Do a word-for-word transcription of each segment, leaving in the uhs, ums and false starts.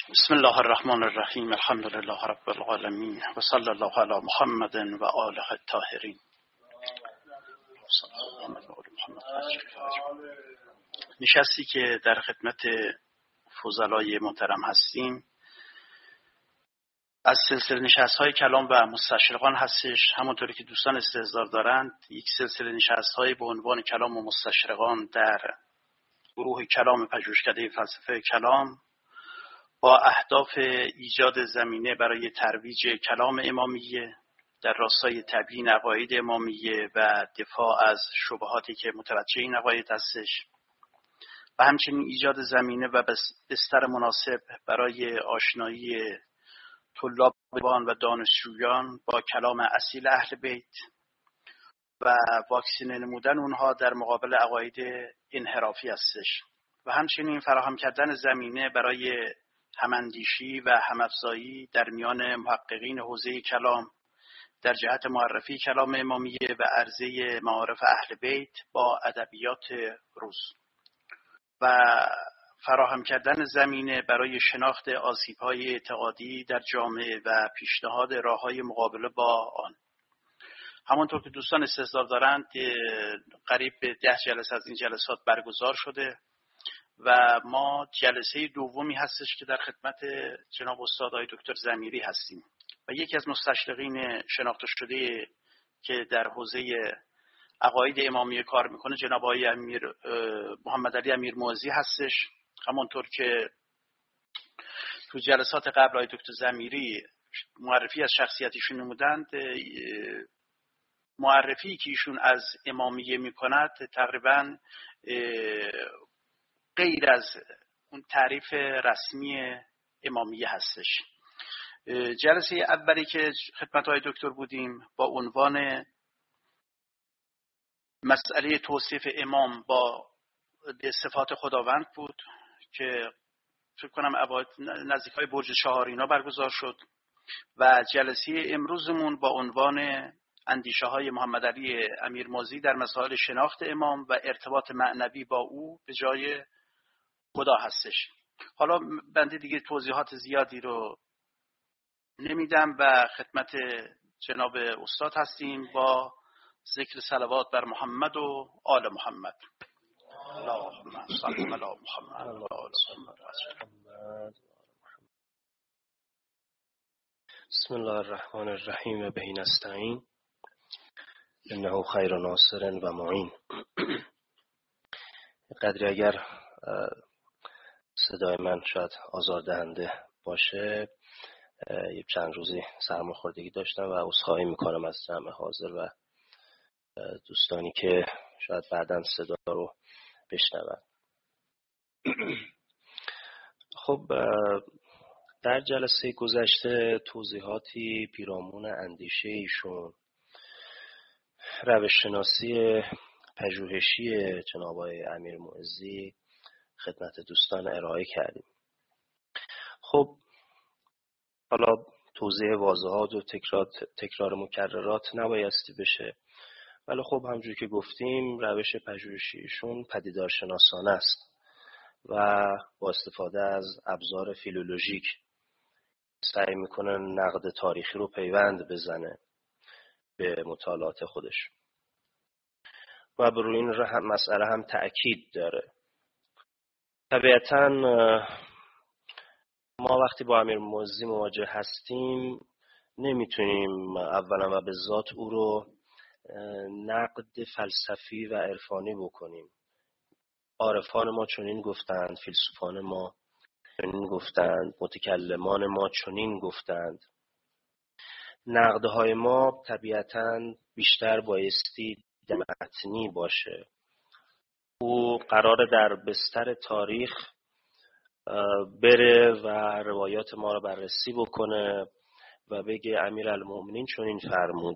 بسم الله الرحمن الرحیم. الحمد لله رب العالمین و صلی الله علی محمد و آله الطاهرین. نشستی که در خدمت فضلای محترم هستیم از سلسله نشست‌های کلام و مستشرقان هستش. همونطوری که دوستان استحضار دارند، یک سلسله نشست‌های به عنوان کلام و مستشرقان در گروه کلام پژوهشکده فلسفه کلام با اهداف ایجاد زمینه برای ترویج کلام امامیه در راستای تبیین عقاید امامیه و دفاع از شبهاتی که متوجه این عقاید هستش و همچنین ایجاد زمینه و بستر مناسب برای آشنایی طلابان و دانشجویان با کلام اصیل اهل بیت و واکسینه نمودن اونها در مقابل عقاید انحرافی هستش و همچنین فراهم کردن زمینه برای هماندیشی و همافزایی در میان محققین حوزه کلام در جهت معرفی کلام امامیه و عرضه معارف اهل بیت با ادبیات روز و فراهم کردن زمینه برای شناخت آسیب‌های اعتقادی در جامعه و پیشنهاد راه‌های مقابله با آن. همانطور که دوستان استحضار دارند، قریب به ده جلسه از این جلسات برگزار شده و ما جلسه دومی هستش که در خدمت جناب استاد آقای دکتر ضمیری هستیم و یکی از مستشرقین شناخته شده که در حوزه عقاید امامیه کار میکنه جناب آقای امیر محمد علی امیرموعظی هستش. همونطور که تو جلسات قبل آقای دکتر ضمیری معرفی از شخصیتشون نمودند، معرفی که ایشون از امامیه میکند تقریبا غیر از اون تعریف رسمی امامیه هستش. جلسه اولی که خدمت های دکتر بودیم با عنوان مسئله توصیف امام با صفات خداوند بود که فکر کنم نزدیک های برج چهارینا برگزار شد و جلسه امروزمون با عنوان اندیشه های محمد علی امیرموعظی در مسائل شناخت امام و ارتباط معنوی با او به جای خدا هستش. حالا بنده دیگه توضیحات زیادی رو نمیدم و خدمت جناب استاد هستیم با ذکر صلوات بر محمد و آل محمد. اللهم صل علی محمد و آل محمد. بسم الله الرحمن الرحیم. به نستعین انه خیر ناصر و معین. قدری اگر صدای من شاید آزاردهنده باشه، یک چند روزی سرماخوردگی داشتم و عذرخواهی میکنم از جمع حاضر و دوستانی که شاید بعداً صدا رو بشنون. خب در جلسه گذشته توضیحاتی پیرامون اندیشه ایشون، روش شناسی پژوهشی جناب آقای امیرموعظی خدمت دوستان ارائه کردیم. خب حالا توضیح واضحات و تکرار تکرار مکررات نبایستی بشه، ولی خب همونجوری که گفتیم روش پژوهشیشون پدیدارشناسانه است و با استفاده از ابزار فیلولوژیک سعی میکنه نقد تاریخی رو پیوند بزنه به مطالعات خودش و بر روی این مسئله هم تأکید داره. طبیعتاً ما وقتی با امیرموعظی مواجه هستیم نمیتونیم اولا و به ذات او رو نقد فلسفی و عرفانی بکنیم. عارفان ما چنین گفتند، فیلسوفان ما چنین گفتند، متکلمان ما چنین گفتند. نقدهای ما طبیعتاً بیشتر بایستی متنی باشه. او قراره در بستر تاریخ بره و روایات ما رو بررسی بکنه و بگه امیرالمؤمنین چنین فرمود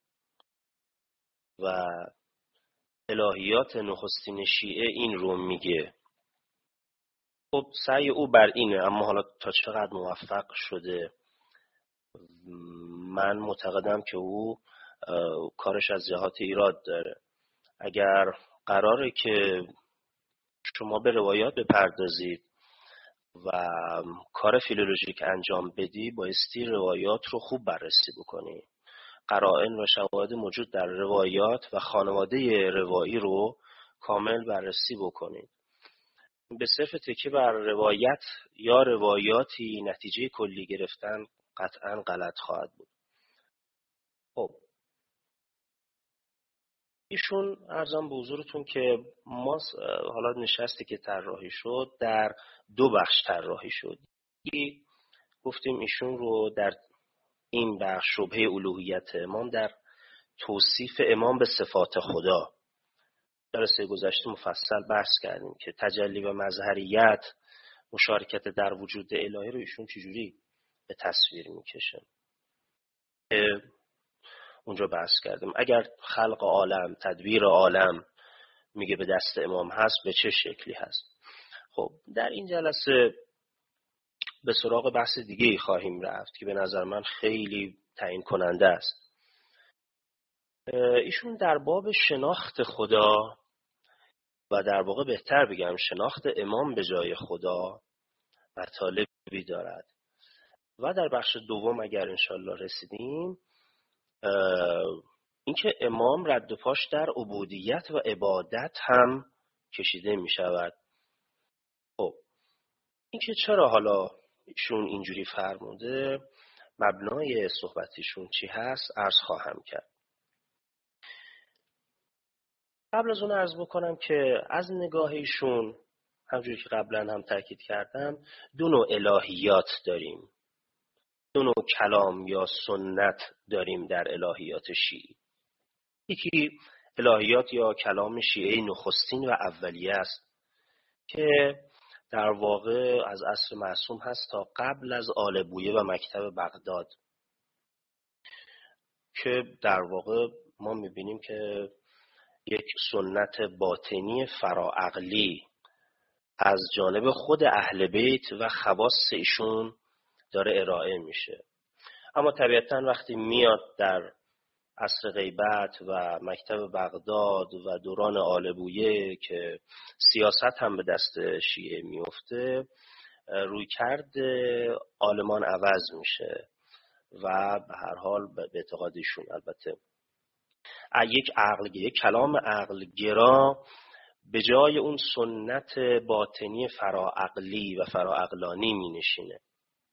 و الهیات نخستین شیعه این رو میگه. خب سعی او بر اینه، اما حالا تا چقدر موفق شده من معتقدم که او کارش از جهات ایراد داره. اگر قراره که شما به روایات بپردازید و کار فیلولوژیک انجام بدی بایستی روایات رو خوب بررسی بکنی، قرائن و شواهد موجود در روایات و خانواده روایی رو کامل بررسی بکنی. به صرف تکیه بر روایت یا روایاتی نتیجه کلی گرفتن قطعاً غلط خواهد بود. خب ایشون عرضم به حضورتون که ما حالا نشستی که طراحی شد در دو بخش طراحی شد. یکی گفتیم ایشون رو در این بخش شبهه الوهیت امام در توصیف امام به صفات خدا جلسه گذشته مفصل بحث کردیم که تجلی و مظهریت مشارکت در وجود الهی رو ایشون چجوری به تصویر میکشه. اونجا بحث کردیم اگر خلق عالم، تدبیر عالم میگه به دست امام هست به چه شکلی هست. خب در این جلسه به سراغ بحث دیگه ای خواهیم رفت که به نظر من خیلی تعیین کننده است. ایشون در باب شناخت خدا و در واقع بهتر بگم شناخت امام به جای خدا مطالبی دارد و در بخش دوم اگر انشالله رسیدیم اینکه امام رد و پاش در عبودیت و عبادت هم کشیده می شود. خب اینکه چرا حالا ایشون اینجوری فرموده، مبنای صحبتیشون چی هست عرض خواهم کرد. قبل از اون عرض بکنم که از نگاه ایشون همجوری که قبلا هم تاکید کردم دو نوع الهیات داریم، دو نوع کلام یا سنت داریم در الهیات شیعی. یکی الهیات یا کلام شیعه نخستین و اولیه است که در واقع از عصر معصوم هست تا قبل از آل بویه و مکتب بغداد، که در واقع ما میبینیم که یک سنت باطنی فراعقلی از جانب خود اهل بیت و خواص ایشون داره ارائه میشه. اما طبیعتاً وقتی میاد در عصر غیبت و مکتب بغداد و دوران آل بویه که سیاست هم به دست شیعه میفته، روی کرد عالمان عوض میشه و به هر حال به اعتقادشون البته یک عقل یک کلام عقل گرا به جای اون سنت باطنی فراعقلی و فراعقلانی می نشینه.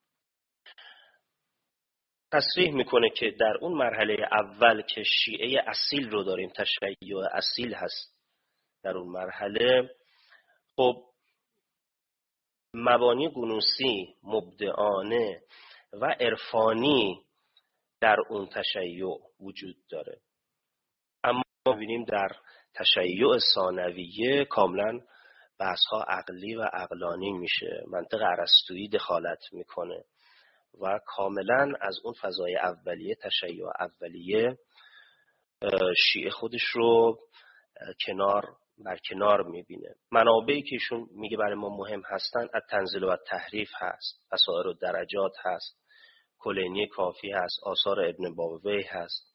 تصریح میکنه که در اون مرحله اول که شیعه اصیل رو داریم، تشیع اصیل هست در اون مرحله، خب مبانی گنوسی، مبدعانه و عرفانی در اون تشیع وجود داره. اما ببینیم در تشیع ثانویه کاملا بحث‌ها عقلی و عقلانی میشه، منطق ارسطویی دخالت میکنه و کاملا از اون فضای اولیه، تشیع اولیه، شیعه خودش رو کنار بر کنار میبینه. منابعی که ایشون میگه برای ما مهم هستن التنزیل و التحریف هست، بصائر الدرجات هست، کلینی کافی هست، آثار ابن بابوی هست،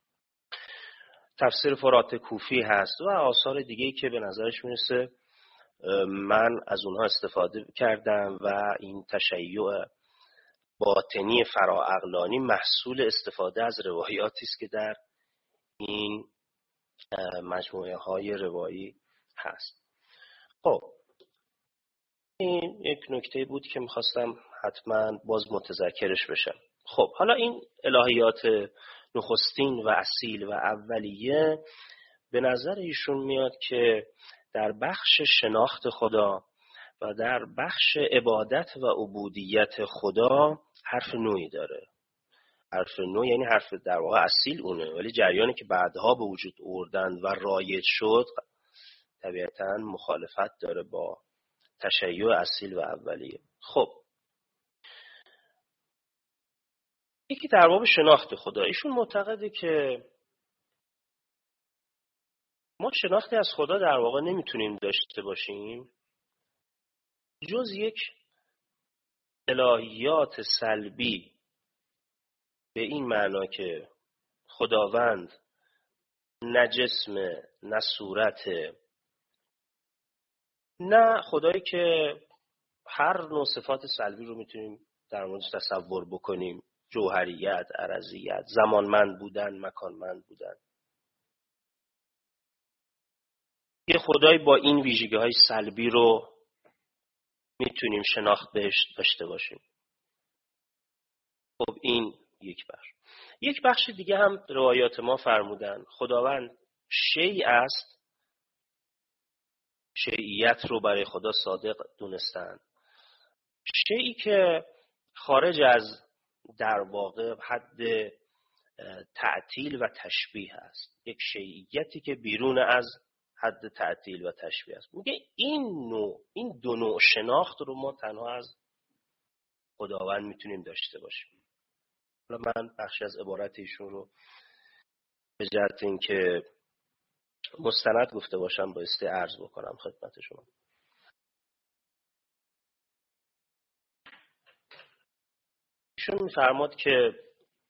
تفسیر فرات کوفی هست و آثار دیگه‌ای که به نظرش میرسه من از اونها استفاده کردم و این تشیع باطنی فراعقلانی محصول استفاده از روایاتی است که در این مجموعه های روایی هست. خب این یک نکته بود که میخواستم حتما باز متذکرش بشم. خب حالا این الهیات نخستین و اصیل و اولیه به نظر ایشون میاد که در بخش شناخت خدا و در بخش عبادت و عبودیت خدا حرف نوعی داره. حرف نو یعنی حرف در واقع اصیل اونه، ولی جریانی که بعدها به وجود آوردند و رایج شد طبیعتاً مخالفت داره با تشیع اصیل و اولیه. خب یکی در باب شناخت خدا، ایشون معتقده که ما شناختی از خدا در واقع نمیتونیم داشته باشیم جز یک الهیات سلبی، به این معنا که خداوند نه جسم نه صورت، نه خدایی که هر نوع صفات سلبی رو میتونیم در موردش تصور بکنیم. جوهریت، عرضیت، زمانمند بودن، مکانمند بودن. یه خدایی با این ویژگی‌های سلبی رو میتونیم شناخت بهش داشته باشیم. خب این یک بخش. یک بخش دیگه هم روایات ما فرمودن خداوند شیء است، شیعیت رو برای خدا صادق دونستن، شیئی که خارج از در واقع حد تعطیل و تشبیه است، یک شیعیتی که بیرون از حد تعطیل و تشبیه است. میگه این نوع، این دو نوع شناخت رو ما تنها از خداوند میتونیم داشته باشیم. حالا من بخشی از عبارت ایشون رو به جهت اینکه مستند گفته باشم بایستی عرض بکنم خدمت شما. ایشون میفرماد که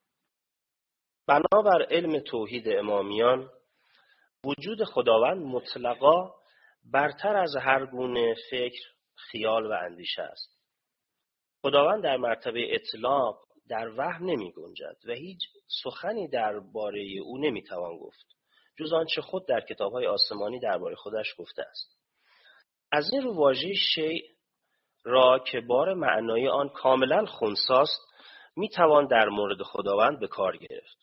بنابر علم توحید امامیان وجود خداوند مطلقا برتر از هر گونه فکر، خیال و اندیشه است. خداوند در مرتبه اطلاق در وهم نمی گنجد و هیچ سخنی درباره او نمی توان گفت جز آنچه خود در کتاب‌های آسمانی درباره خودش گفته است. از این رو واژه شیء را که بار معنایی آن کاملا خنثی است می توان در مورد خداوند به کار گرفت.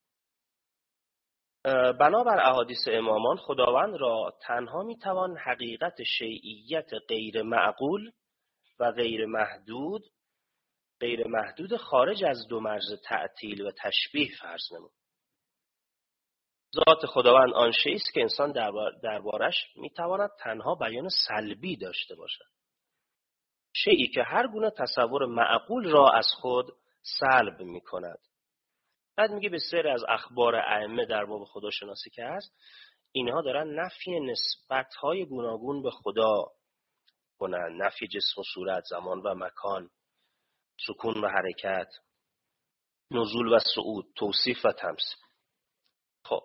بنابر احادیث امامان خداوند را تنها می توان حقیقت شیعیت غیر معقول و غیر محدود غیر محدود خارج از دو مرز تعطیل و تشبیه فرض نمود. ذات خداوند آن شیئی است که انسان دربارش میتواند تنها بیان سلبی داشته باشد، شیئی که هر گونه تصور معقول را از خود سلب میکند. بعد میگه بسیاری از اخبار ائمه در باب خداشناسی که هست، اینها دارن نفی نسبت‌های گوناگون به خدا کنن، نفی جسم و صورت، زمان و مکان، سکون و حرکت، نزول و صعود، توصیف و تمثیل. خب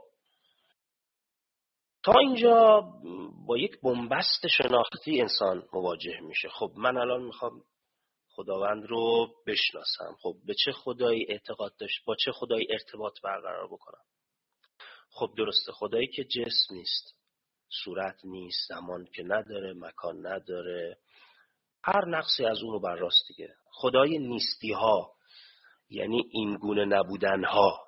تا اینجا با یک بنبست شناختی انسان مواجه میشه. خب من الان میخوام خداوند رو بشناسم. خب به چه خدایی اعتقاد داشت، با چه خدایی ارتباط برقرار بکنم؟ خب درسته، خدایی که جسم نیست، صورت نیست، زمان که نداره، مکان نداره، هر نقصی از اون رو بر راست دیگه. خدای نیستی ها، یعنی این گونه نبودن ها.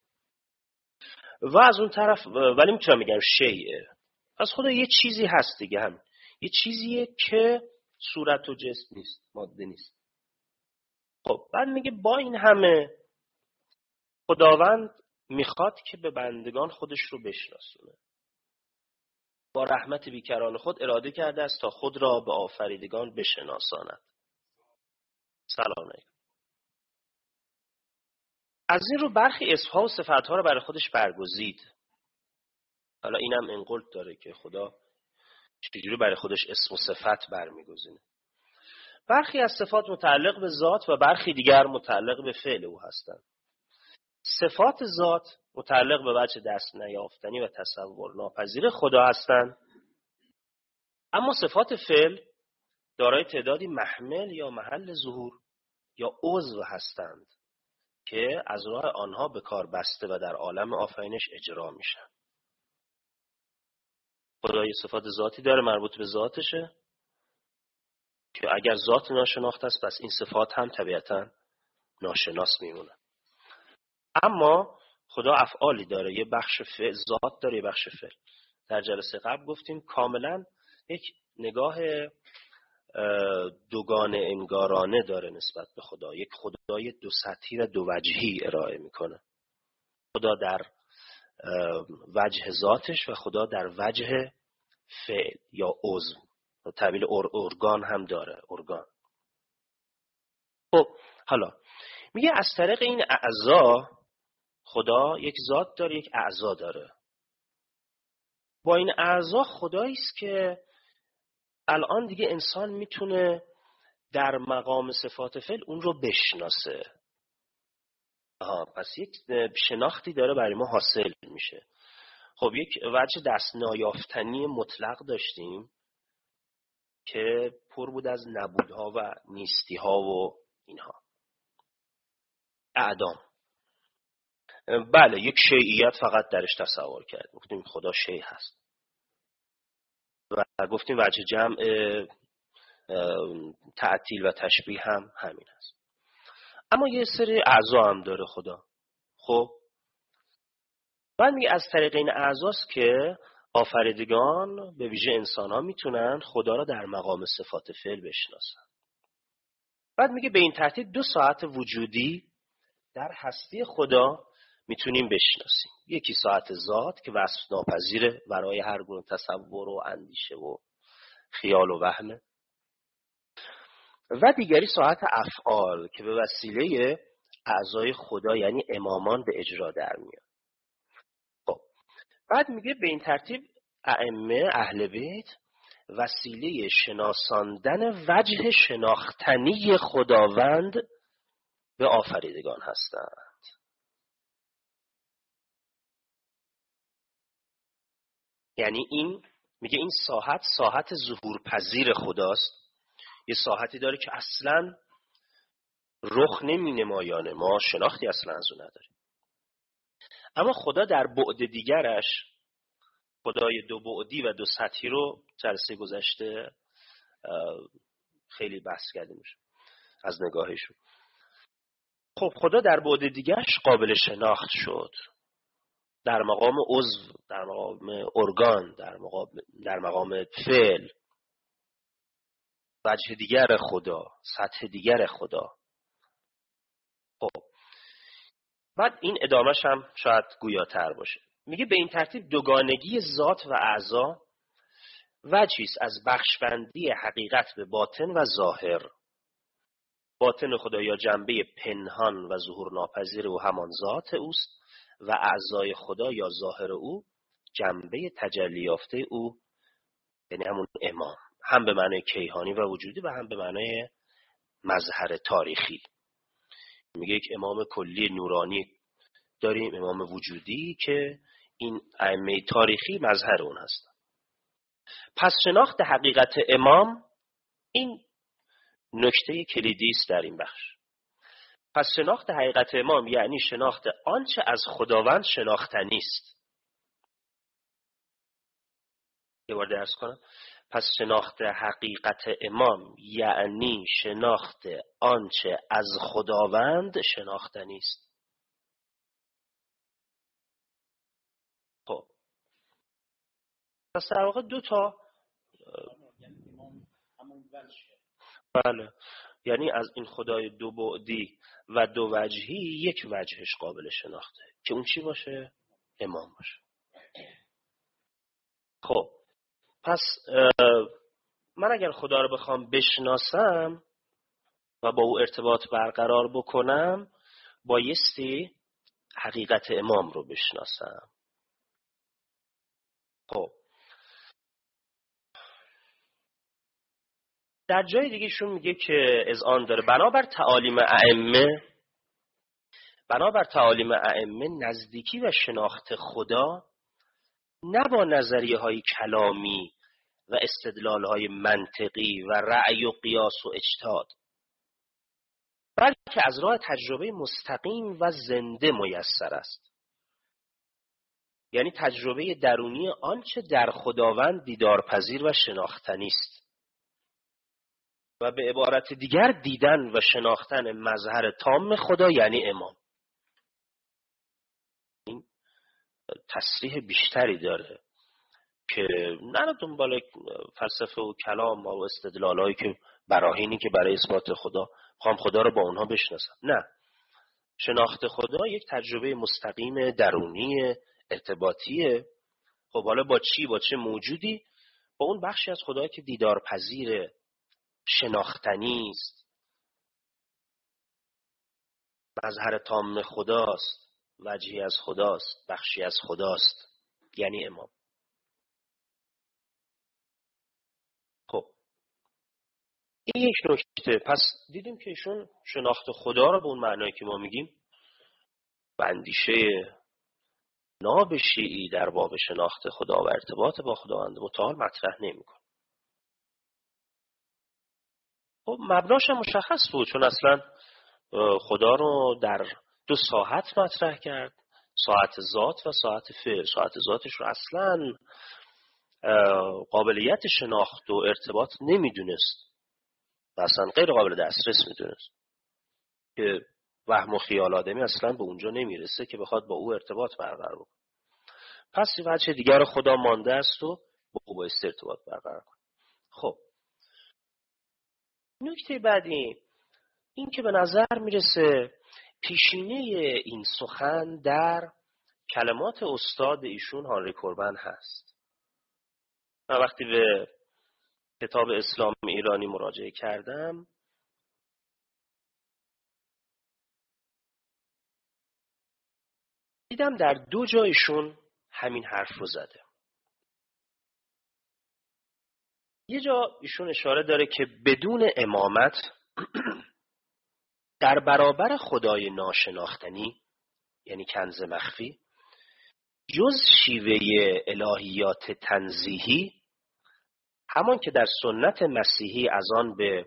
و از اون طرف ولی میتونم بگم شیء، از خدا یه چیزی هست دیگه، هم یه چیزیه که صورت و جسم نیست، ماده نیست. خب بعد میگه با این همه خداوند میخواد که به بندگان خودش رو بشناسونه. با رحمت بیکران خود اراده کرده است تا خود را به آفریدگان بشناساند. سلام علیکم. از این رو برخی اسم‌ها و صفت‌ها رو برای خودش برگزید. حالا اینم انقلت داره که خدا چجوری برای خودش اسم و صفت برمیگزینه. برخی از صفات متعلق به ذات و برخی دیگر متعلق به فعل او هستند. صفات ذات متعلق به وجه دست نیافتنی و تصور ناپذیر خدا هستند، اما صفات فعل دارای تعدادی محمل یا محل ظهور یا عضو هستند که از راه آنها به کار بسته و در عالم آفرینش اجرا میشن. خدا یه صفات ذاتی داره مربوط به ذاتشه که اگر ذات ناشناخته است پس این صفات هم طبیعتاً ناشناس میمونه. اما خدا افعالی داره، یه بخش فعل، ذات داره یه بخش فعل. در جلسه قبل گفتیم کاملا یک نگاه دوگانه انگارانه داره نسبت به خدا، یک خدای دو سطحی و دو وجهی ارائه میکنه. خدا در وجه ذاتش و خدا در وجه فعل یا عضو، تعبیر ارگان هم داره، ارگان. خب حالا میگه از طریق این اعضا خدا یک ذات داره، یک اعضا داره. با این اعضا خدایی است که الان دیگه انسان میتونه در مقام صفات فعل اون رو بشناسه. آها، پس یک شناختی داره برای ما حاصل میشه. خب یک وجه دست نیافتنی مطلق داشتیم که پر بود از نبودها و نیستیها و اینها. اعدام. بله، یک شیعیت فقط درش تصور کرد. گفتیم خدا شیء هست و گفتیم وجه جمع تعطیل و تشبیه هم همین هست. اما یه سری اعضا هم داره خدا. خب بعد میگه از طریق این اعضاست که آفریدگان به ویژه انسان ها میتونن خدا را در مقام صفات فعل بشناسن. بعد میگه به این ترتیب دو ساعت وجودی در هستی خدا میتونیم بشناسیم. یکی ساعت ذات که وصف ناپذیره برای هر گونه تصور و اندیشه و خیال و وهمه، و دیگری ساعت افعال که به وسیله اعضای خدا یعنی امامان به اجرا در میاد. خب بعد میگه به این ترتیب ائمه اهل بیت وسیله شناساندن وجه شناختنی خداوند به آفریدگان هستند. یعنی این میگه این ساحت ساحت ظهور پذیر خداست. یه ساحتی داره که اصلا رخ نمی نمایانه، ما شناختی اصلا از اون نداریم. اما خدا در بعد دیگرش، خدای دو بعدی و دو سطحی رو جلسه گذشته خیلی بحث کردیم از نگاهشون. خب خدا در بعد دیگرش قابل شناخت شد، در مقام عضو، در مقام ارگان، در مقام در مقام فعل، وجه دیگر خدا، سطح دیگر خدا. خب بعد این ادامهش هم شاید گویاتر باشه. میگه به این ترتیب دوگانگی ذات و اعضا وجهیست از بخشبندی حقیقت به باطن و ظاهر. باطن خدا یا جنبه پنهان و ظهور ناپذیر او همان ذات اوست و اعضای خدا یا ظاهر او جنبه تجلی یافته او یعنی همون امام، هم به معنی کیهانی و وجودی و هم به معنی مظهر تاریخی. میگه یک امام کلی نورانی داریم، امام وجودی که این ائمه تاریخی مظهر اون هستن. پس شناخت حقیقت امام این نکته کلیدی است در این بخش. پس شناخت حقیقت امام یعنی شناخت آنچه از خداوند شناختنی است. یه بار درس کنم. پس شناخت حقیقت امام یعنی شناخت آنچه از خداوند شناختنی است. خب پس در واقع دو تا بله، یعنی از این خدای دو بعدی و دو وجهی یک وجهش قابل شناخته که اون چی باشه؟ امام باشه. خب پس من اگر خدا رو بخوام بشناسم و با او ارتباط برقرار بکنم بایستی حقیقت امام رو بشناسم. خب در جای دیگه شون میگه که اذعان داره بنابر تعالیم ائمه بنابر تعالیم ائمه نزدیکی و شناخت خدا نه با نظریه های کلامی و استدلال های منطقی و رأی و قیاس و اجتهاد، بلکه از راه تجربه مستقیم و زنده میسر است. یعنی تجربه درونی آنچه در خداوند دیدارپذیر و شناختنی است و به عبارت دیگر دیدن و شناختن مظهر تام خدا یعنی امام. این تصریح بیشتری داره که نه دنبال فلسفه و کلام و استدلالایی که براهینی که برای اثبات خدا خواهم خدا رو با اونها بشناسم. نه، شناخت خدا یک تجربه مستقیم درونی ارتباطیه. خب حالا با چی؟ با چه موجودی؟ با اون بخشی از خدا که دیدار پذیر شناختنی است، مظهر تام خداست، وجهی از خداست، بخشی از خداست، یعنی امام. خب این یک نکته. پس دیدیم که ایشون شناخت خدا رو به اون معنایی که ما میگیم و اندیشه ناب شیعی در باب شناخت خدا و ارتباط با خداوند متعال مطرح نمی‌کنه. خب مبناش هم مشخص بود، چون اصلا خدا رو در دو ساحت مطرح کرد، ساحت ذات و ساحت فعل. ساحت ذاتش رو اصلا قابلیت شناخت و ارتباط نمیدونست و اصلا غیر قابل دسترس میدونست که وهم و خیال آدمی اصلا به اونجا نمیرسه که بخواد با او ارتباط برقرار کنه. پس یه وجه دیگر رو خدا مانده است و با او بایستی ارتباط برقرار کنه. خب نکته بعدی این که به نظر میرسه پیشینه این سخن در کلمات استاد ایشون هانری کوربن هست. من وقتی به کتاب اسلام ایرانی مراجعه کردم دیدم در دو جایشون همین حرف رو زده. یه جا ایشون اشاره داره که بدون امامت در برابر خدای ناشناختنی، یعنی کنز مخفی، جز شیوه الهیات تنزیهی، همان که در سنت مسیحی از آن به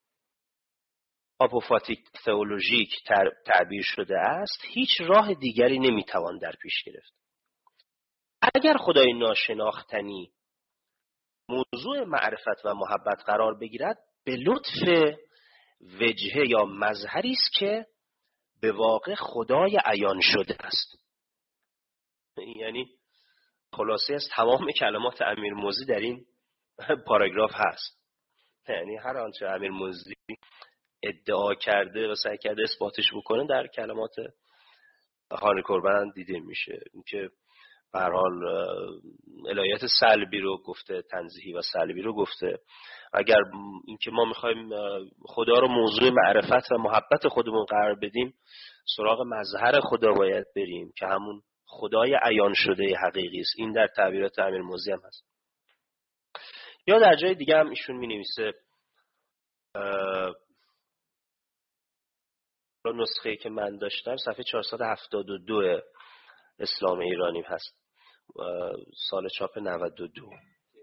آپوفاتیک تئولوژیک تعبیر شده است، هیچ راه دیگری نمیتوان در پیش گرفت. اگر خدای ناشناختنی موضوع معرفت و محبت قرار بگیرد، به لطف وجهه یا مظهری است که به واقع خدای عیان شده است. یعنی خلاصه از تمام کلمات امیرموزی در این پاراگراف هست. یعنی هر آنچه امیرموزی ادعا کرده و سعی کرده اثباتش بکنه در کلمات هانری کوربن دیده میشه. اینکه به هر حال الهیات سلبی رو گفته، تنزیهی و سلبی رو گفته. اگر اینکه ما میخوایم خدا رو موضوع معرفت و محبت خودمون قرار بدیم، سراغ مظهر خدا باید بریم که همون خدای عیان شده حقیقی است. این در تعبیرات امیرموزی هم هست. یا در جای دیگه هم ایشون می نویسه، نسخه‌ای که من داشتم صفحه چهارصد و هفتاد و دو اسلام ایرانی هست، سال چاپ نود و دو،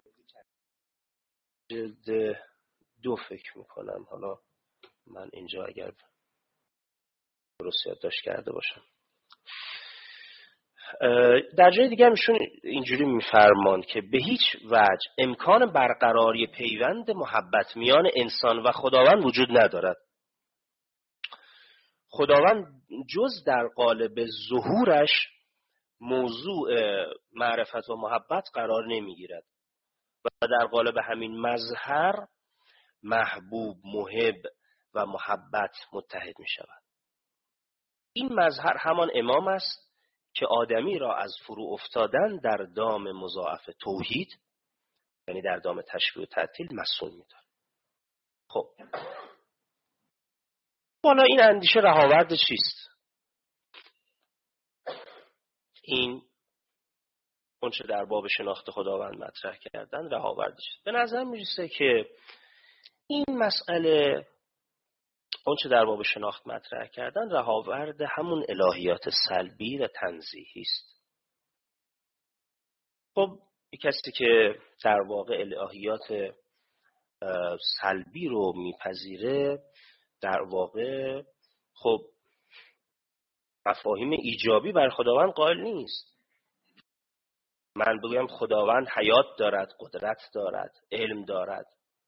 جلد دو فکر میکنم. حالا من اینجا اگر درست یادداشت کرده باشم. در جای دیگه میشون اینجوری میفرمان که به هیچ وجه امکان برقراری پیوند محبت میان انسان و خداوند وجود ندارد. خداوند جز در قالب ظهورش موضوع معرفت و محبت قرار نمیگیرد و در قالب همین مظهر محبوب، محب و محبت متحد می شود. این مظهر همان امام است که آدمی را از فرو افتادن در دام مضاعف توحید، یعنی در دام تشبیه و تعطیل، مسئول می دارد. خب حالا این اندیشه رهاورد چیست؟ این اونچه در باب شناخت خداوند مطرح کردن رهاورد چیست؟ به نظر میرسه که این مسئله اونچه در باب شناخت مطرح کردن رهاورد همون الهیات سلبی و تنزیهی است. خب کسی که در واقع الهیات سلبی رو میپذیره در واقع خب مفاهیم ایجابی بر خداوند قائل نیست. من بگویم خداوند حیات دارد، قدرت دارد، علم دارد،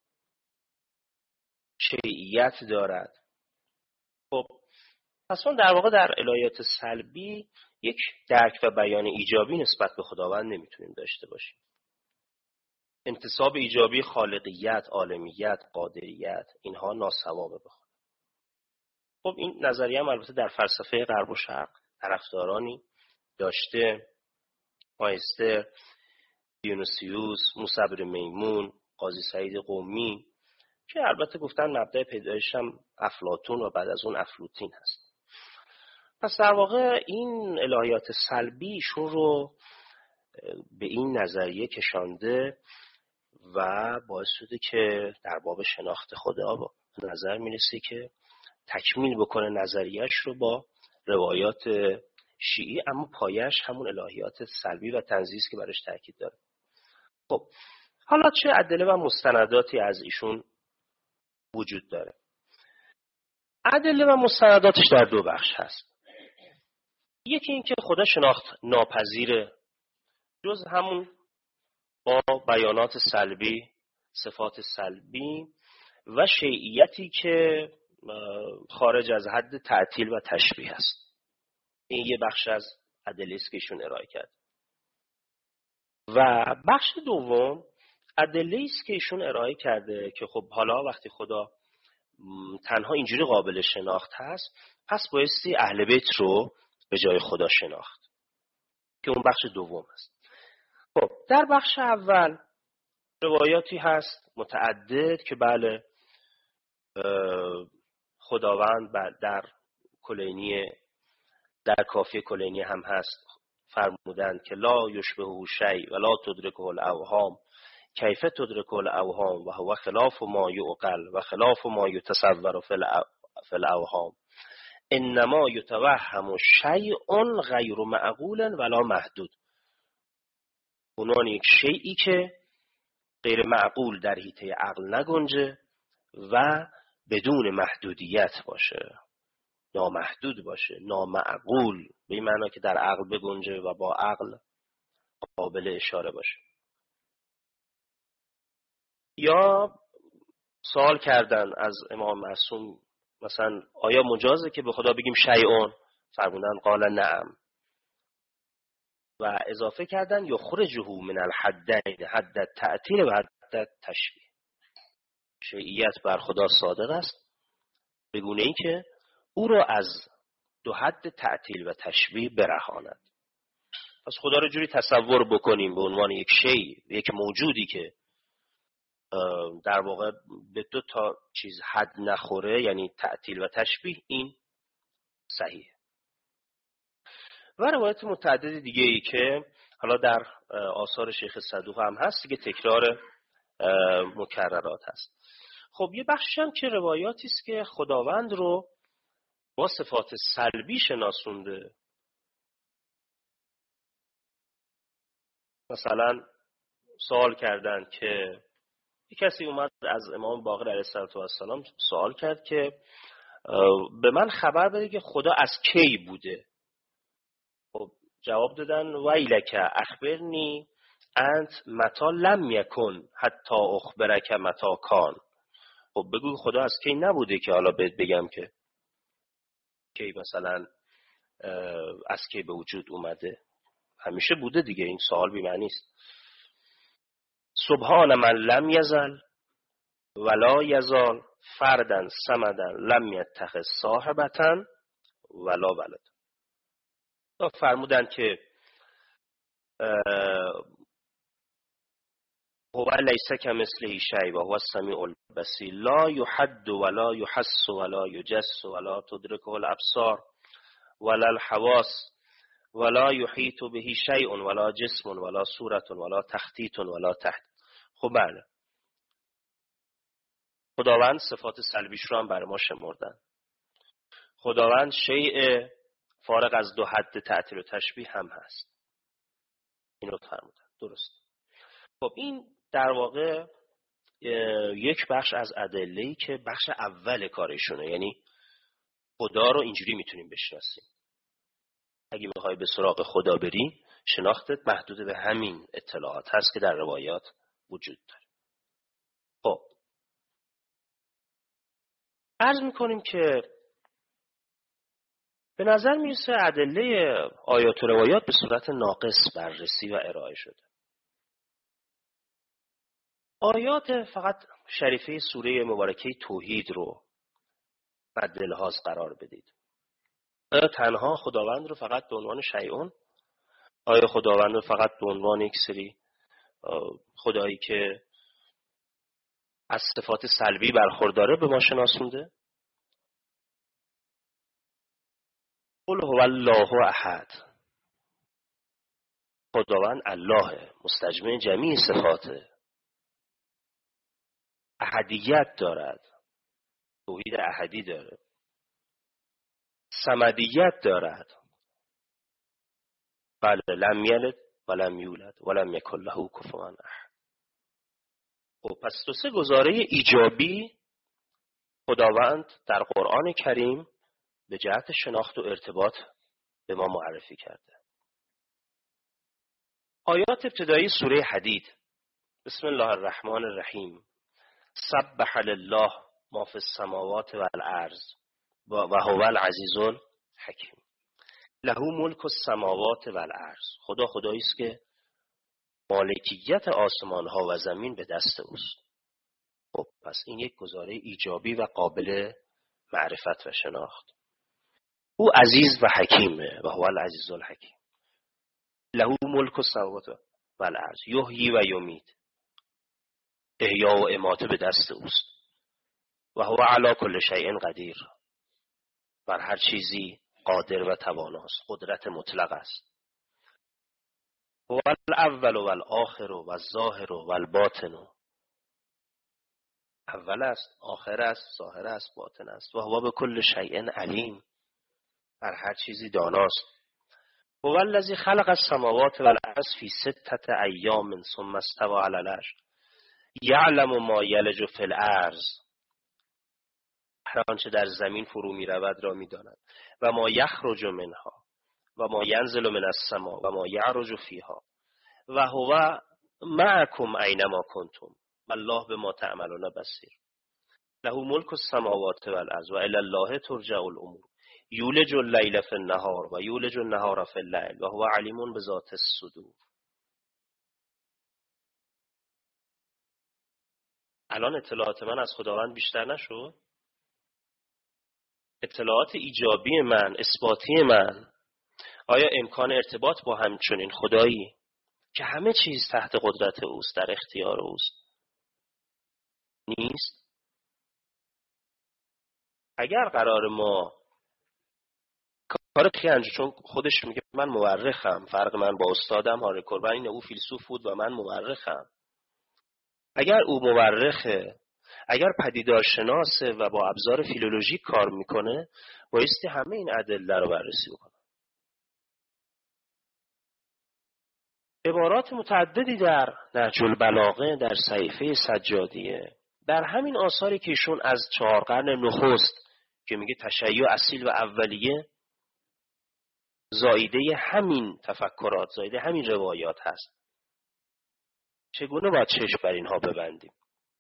شیعیت دارد. خب پس ما در واقع در الهیات سلبی یک درک و بیان ایجابی نسبت به خداوند نمیتونیم داشته باشیم. انتساب ایجابی خالقیت، عالمیت، قادریت، اینها ناسوابه بخواد. خب این نظریه هم البته در فلسفه غرب و شرق طرفدارانی داشته. مایستر، دیونوسیوس، موسی بن میمون، قاضی سعید قمی، که البته گفتن مبدأ پیدایش هم افلاطون و بعد از اون افلوطین هست. پس در واقع این الهیات سلبی ایشون رو به این نظریه کشانده و باعث شده که در باب شناخت خدا با نظر میرسه که تکمیل بکنه نظریهش رو با روایات شیعی، اما پایش همون الهیات سلبی و تنزیهی است که برش تاکید داره. خب حالا چه ادله و مستنداتی از ایشون وجود داره. ادله و مستنداتش در دو بخش هست. یکی این که خدا شناخت ناپذیره، جز همون با بیانات سلبی، صفات سلبی و شیعیتی که خارج از حد تعطیل و تشبیه است. این یه بخش از ادله است که ایشون ارائه کرد. و بخش دوم ادله است که ایشون ارائه کرده که خب حالا وقتی خدا تنها اینجوری قابل شناخت هست، پس بایستی اهل بیت رو به جای خدا شناخت، که اون بخش دوم است. خب در بخش اول روایاتی هست متعدد که بله خداوند در کلینی، در کافی کلینی هم هست، فرمودند که لا یشبهه شیء و لا تدرکه الاوهام کیف تدرکه الاوهام و هو خلاف ما یعقل و خلاف ما یتصور فی الاوهام انما یتوهم شیء غیر معقول ولا محدود. اونان یک شیئی که غیر معقول در حیطه عقل نگنجه و بدون محدودیت باشه، نامحدود باشه، نامعقول، به این معنی که در عقل بگنجه و با عقل قابل اشاره باشه. یا سوال کردن از امام معصوم مثلا آیا مجازه که به خدا بگیم شیئون؟ فرمودن قال نعم. و اضافه کردن یخرجه من الحدین، حد التعطیل و حد التشبیه. شیعیت بر خدا صادق است به گونه ای که او را از دو حد تعطیل و تشبیه برهاند. پس خدا رو جوری تصور بکنیم به عنوان یک شیء، یک موجودی که در واقع به دو تا چیز حد نخوره، یعنی تعطیل و تشبیه، این صحیحه. و روایت متعدد دیگه ای که حالا در آثار شیخ صدوق هم هست که تکرار مکررات هست. خب یه بخشی هم که روایاتی است که خداوند رو با صفات سلبی شناسونده. مثلا سوال کردن که یک کسی اومد از امام باقر علیه السلام سوال کرد که به من خبر بده که خدا از کی بوده. خب جواب دادن ویلک اخبرنی انت متا لم یکن حتی اخبرک متا کان. خب بگو خدا از کی نبوده که حالا بهت بگم که کی مثلا از کی به وجود اومده. همیشه بوده دیگه، این سوال بی معنی است. سبحان من لم یزل ولا یزال فردن صمدن لم یتخذ صاحبتن ولا ولد. فرمودن که هو لیس کمثله شیء و هو السمیع البصیر لا یحد ولا یحس ولا یجس ولا تدرکه الابصار ولا الحواس ولا یحیط به شیء ولا جسم ولا صورت ولا تخطیط ولا تحت. خب بله، خداوند صفات سلبیش رو هم برای ما شمردن. خداوند شیء فارغ از دو حد تعطیل و تشبیه هم هست. اینو فرمودن. درست. خب این در واقع یک بخش از ادله‌ای که بخش اول کارشونه، یعنی خدا رو اینجوری میتونیم بشناسیم. اگه بخوای به سراغ خدا بری، شناختت محدود به همین اطلاعات هست که در روایات وجود داره. خب عرض میکنیم که به نظر میرسه ادله آیات و روایات به صورت ناقص بررسی و ارائه شده. آیات فقط شریفه سوره مبارکه توحید رو مد لحاظ قرار بدید. آیا تنها خداوند رو فقط به عنوان شیئون؟ آیا خداوند رو فقط به عنوان یک سری خدایی که از صفات سلبی برخورداره به ما شناسونده؟ قل هو الله احد. خداوند الله مستجمع جمیع صفاته، احدیت دارد، توحید احدی داره، صمدیت دارد، بله لم یلد ولم یولد ولم یکن له کفوا احد. خب پس دو سه گزاره ایجابی خداوند در قرآن کریم به جهت شناخت و ارتباط به ما معرفی کرده. آیات ابتدایی سوره حدید: بسم الله الرحمن الرحیم، سبح لله ما فی السماوات و الارض و هو العزیز الحکیم. له ملک السماوات و الارض. خدا خدایی است که مالکیت آسمان ها و زمین به دست اوست. خب پس این یک گزاره ایجابی و قابل معرفت و شناخت. او عزیز و حکیمه و هو العزیز الحکیم. له ملک السماوات و الارض یحیی و یمیت. احیا و اماته به دست اوست. و هو علی کل شیء قدیر. بر هر چیزی قادر و تواناست. قدرت مطلق است. هو الاول و الاخر و الظاهر و الباطن. اول است، آخر است، ظاهر است، باطن است. و هو بكل شیء علیم. بر هر چیزی داناست. هو الذی خلق السماوات والارض فی ستة ایام ثم استوى علی العرش یعلم ما یلج فی الارض. هر آنچه در زمین فرو می رود را می داند. و ما یخرج منها و ما ینزل من السماء و ما یعرج فیها و هو معکم اینما کنتم والله بما تعملون بصیر. له ملک السماوات والارض و الی الله ترجع الامور یولج اللیل فی النهار و یولج النهار فی اللیل و هو علیم بذات الصدور. الان اطلاعات من از خداوند بیشتر نشد؟ اطلاعات ایجابی من، اثباتی من، آیا امکان ارتباط با همچنین خدایی که همه چیز تحت قدرت اوست، در اختیار اوست نیست؟ اگر قرار ما کار که انجام، چون خودش میگه من مورخم، فرق من با استادم هاری کوربن اینه، او فیلسوف بود و من مورخم. اگر او مورخه، اگر پدیدارشناسه و با ابزار فیلولوژیک کار میکنه، بایستی همه این ادله رو بررسی بکنه. عبارات متعددی در نهج البلاغه، در صحیفه سجادیه، در همین آثاری که ایشون از چهار قرن نخست که میگه تشیع اصیل و اولیه، زایده همین تفکرات، زایده همین روایات هست. چگونه باید چشم بر اینها ببندیم؟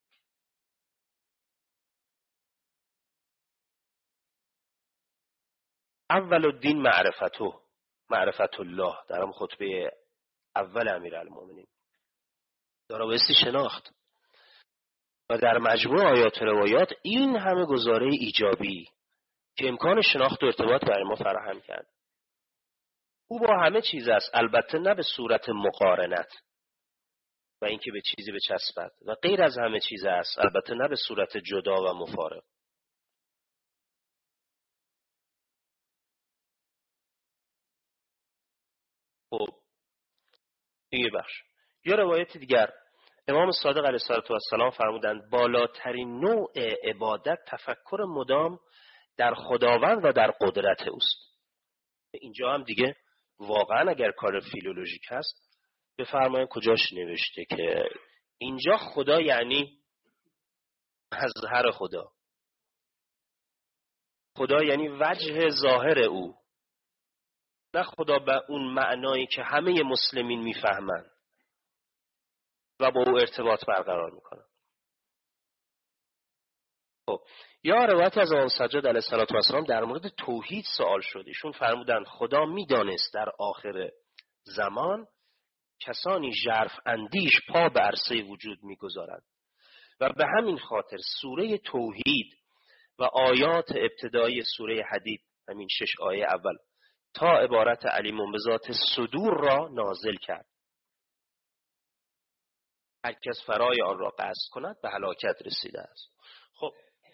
اول الدین معرفته، معرفت الله، در هم خطبه اول امیرالمومنین داره بایستی شناخت. و در مجموع آیات روایات این همه گزاره ایجابی که امکان شناخت و ارتباط برای ما فراهم کرد. او با همه چیز است، البته نه به صورت مقارنت و اینکه به چیزی بچسبد، و غیر از همه چیز است، البته نه به صورت جدا و مفارق. خب دیگه بخش یا روایت دیگر، امام صادق علیه السلام فرمودند بالاترین نوع عبادت تفکر مدام در خداوند و در قدرت اوست. اینجا هم دیگه واقعا اگر کار فیلولوژیک هست بفرمایید کجاش نوشته که اینجا خدا یعنی مظهر خدا، خدا یعنی وجه ظاهر او، نه خدا به اون معنایی که همه مسلمین میفهمند و با او ارتباط برقرار میکنن. خب یا روایت از امام سجاد علیه السلام در مورد توحید سوال شد. ایشون فرمودند خدا میدانست در آخر زمان کسانی ژرف اندیش پا به عرصه وجود میگذارند و به همین خاطر سوره توحید و آیات ابتدایی سوره حدید، همین شش آیه اول تا عبارت علیم بذات صدور را نازل کرد. هر کس فرای آن را قصد کند به هلاکت رسیده است. خب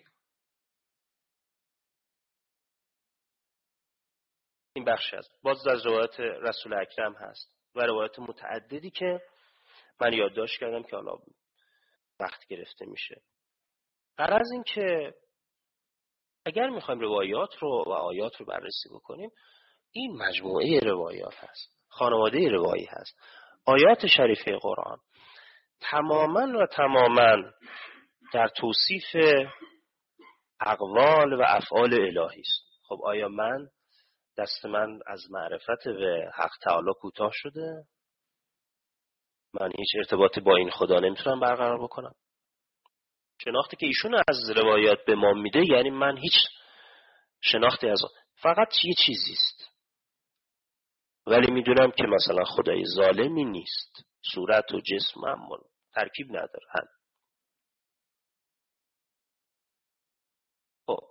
این بخش است. باز از روایت رسول اکرم هست و روایت متعددی که من یادداشت کردم که حالا وقت گرفته میشه. غرض این که اگر میخوایم روایات رو و آیات رو بررسی بکنیم، این مجموعه روایات هست، خانواده روایی هست. آیات شریفه قرآن تماما و تماما در توصیف اقوال و افعال الهی است. خب آیا من دست من از معرفت به حق تعالی کوتاه شده؟ من هیچ ارتباطی با این خدا نمیتونم برقرار بکنم. شناختی که ایشون از روایات به ما میده یعنی من هیچ شناختی از فقط یه چیزی است، ولی میدونم که مثلا خدای ظالمی نیست، صورت و جسم هم ترکیب نداره. هم. خب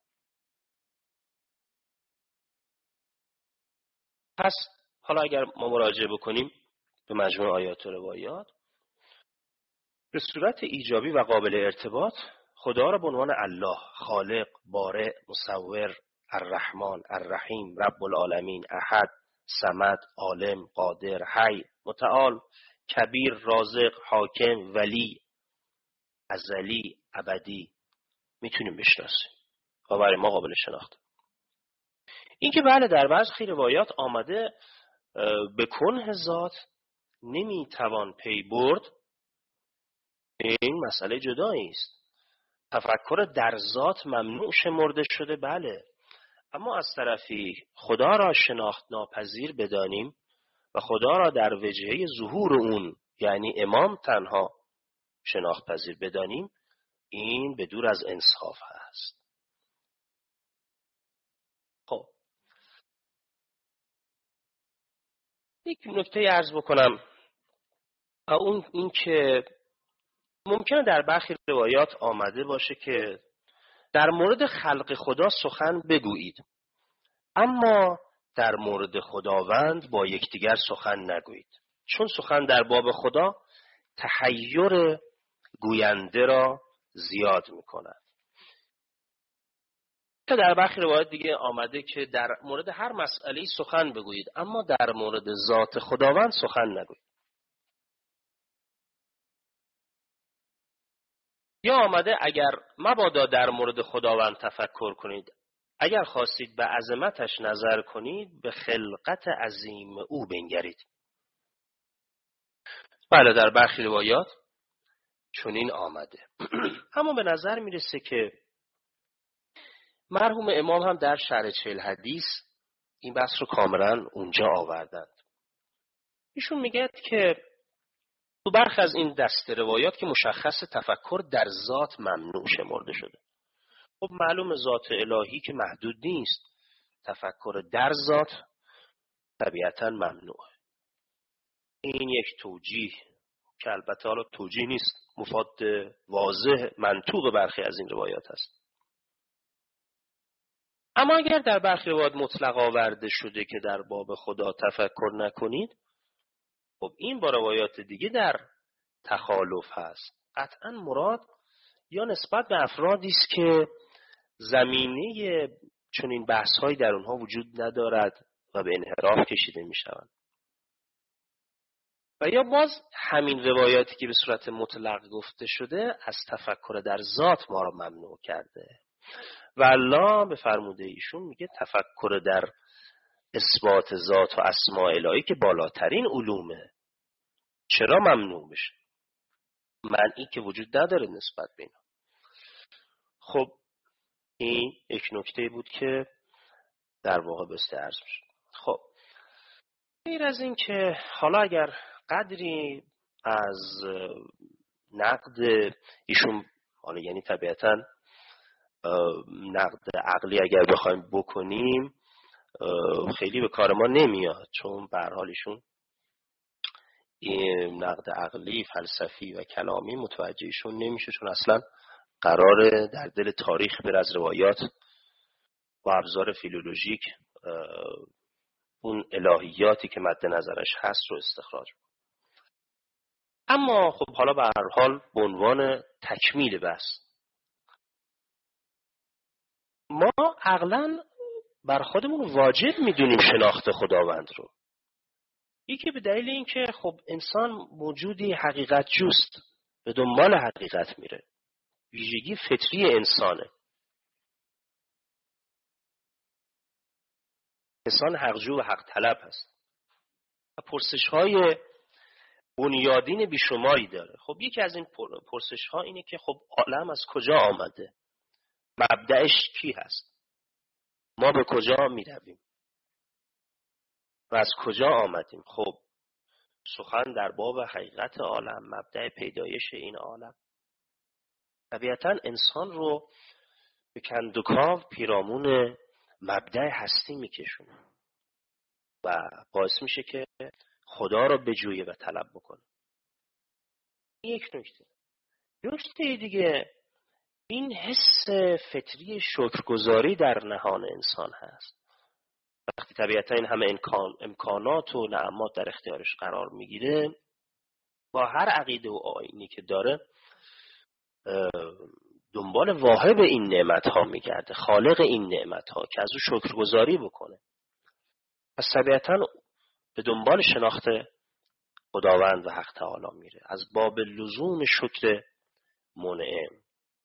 پس حالا اگر ما مراجعه بکنیم به مجموع آیات و روایات، به صورت ایجابی و قابل ارتباط خدا را به عنوان الله، خالق، بارئ، مصور، الرحمن، الرحیم، رب العالمین، احد، صمد، عالم، قادر، حی، متعال، کبیر، رازق، حاکم، ولی، ازلی، ابدی میتونیم بشناسیم و برای ما قابل شناخت. این که بله در بعضی روایات آمده به کنه ذات نمیتوان پی برد، این مسئله جدایی است. تفکر در ذات ممنوع شمرده شده، بله، اما از طرفی خدا را شناخت ناپذیر بدانیم و خدا را در وجهه ظهور اون یعنی امام تنها شناخت پذیر بدانیم، این به دور از انصاف هست. خب یک نکته عرض بکنم، اون این که ممکنه در برخی روایات آمده باشه که در مورد خلق خدا سخن بگویید، اما در مورد خداوند با یکدیگر سخن نگویید، چون سخن در باب خدا تحیر گوینده را زیاد می‌کند. که در برخی روایات دیگه آمده که در مورد هر مسئله‌ای سخن بگویید، اما در مورد ذات خداوند سخن نگویید. یا آمده اگر مبادا در مورد خداوند تفکر کنید، اگر خواستید به عظمتش نظر کنید به خلقت عظیم او بنگرید. بله در برخی روایات چنین آمده. اما به نظر میرسه که مرحوم امام هم در شرح چهل حدیث این بحث رو کاملا اونجا آوردند. ایشون میگه که تو برخی از این دست روایات که مشخص تفکر در ذات ممنوع شمرده شده. خب معلوم ذات الهی که محدود نیست، تفکر در ذات طبیعتا ممنوعه. این یک توجیه که البته حالا توجیه نیست، مفاد واضح منطوق برخی از این روایات هست. اما اگر در برخی روایات مطلق آورده شده که در باب خدا تفکر نکنید، خب این با روایات دیگه در تخالف هست. قطعا مراد یا نسبت به افرادی است که زمینه چنین بحث‌هایی در اونها وجود ندارد و به انحراف کشیده می‌شوند. و یا باز همین روایاتی که به صورت مطلق گفته شده از تفکر در ذات ما را ممنوع کرده و الله به فرموده ایشون میگه تفکر در اثبات ذات و اسماء الهی که بالاترین علومه چرا ممنوع بشه؟ معنی که وجود نداره نسبت به اینا. خب این یک نکته بود که در واقع بسته عرض میشه. خب غیر از این که حالا اگر قدری از نقد ایشون، حالا یعنی طبیعتا نقد عقلی اگر بخوایم بکنیم خیلی به کار ما نمیاد، چون به هر حال ایشون این نقد عقلی، فلسفی و کلامی متوجهشون نمیشه، چون اصلا قراره در دل تاریخ بر از روایات و ابزار فیلولوژیک اون الهیاتی که مد نظرش هست رو استخراج. اما خب حالا به هر حال به عنوان تکمیل بحث، ما عقلاً بر خودمون واجب میدونیم شناخت خداوند رو. یکی به دلیل اینکه خب انسان موجودی حقیقت جوست، به دنبال حقیقت میره، ویژگی فطری انسانه. انسان حقجو و حق طلب هست و پرسش های بنیادین بیشماری داره. خب یکی از این پرسش ها اینه که خب عالم از کجا آمده؟ مبدأش کی هست؟ ما به کجا می رویم و از کجا آمدیم؟ خب سخن در باب حقیقت عالم، مبدأ پیدایش این عالم. طبیعتا انسان رو به کندوکاو پیرامون مبدأ هستی میکشونه و باعث میشه که خدا رو بجویه و طلب بکنه. این یک نکته. نکته دیگه، این حس فطری شکرگزاری در نهان انسان هست. وقتی طبیعتا این همه امکان، امکانات و نعمات در اختیارش قرار میگیره، با هر عقیده و آیینی که داره دنبال واهب این نعمت ها میگرده، خالق این نعمت ها که از او شکرگزاری بکنه. پس طبیعتا به دنبال شناخت خداوند و حق تعالی میره، از باب لزوم شکر منعم.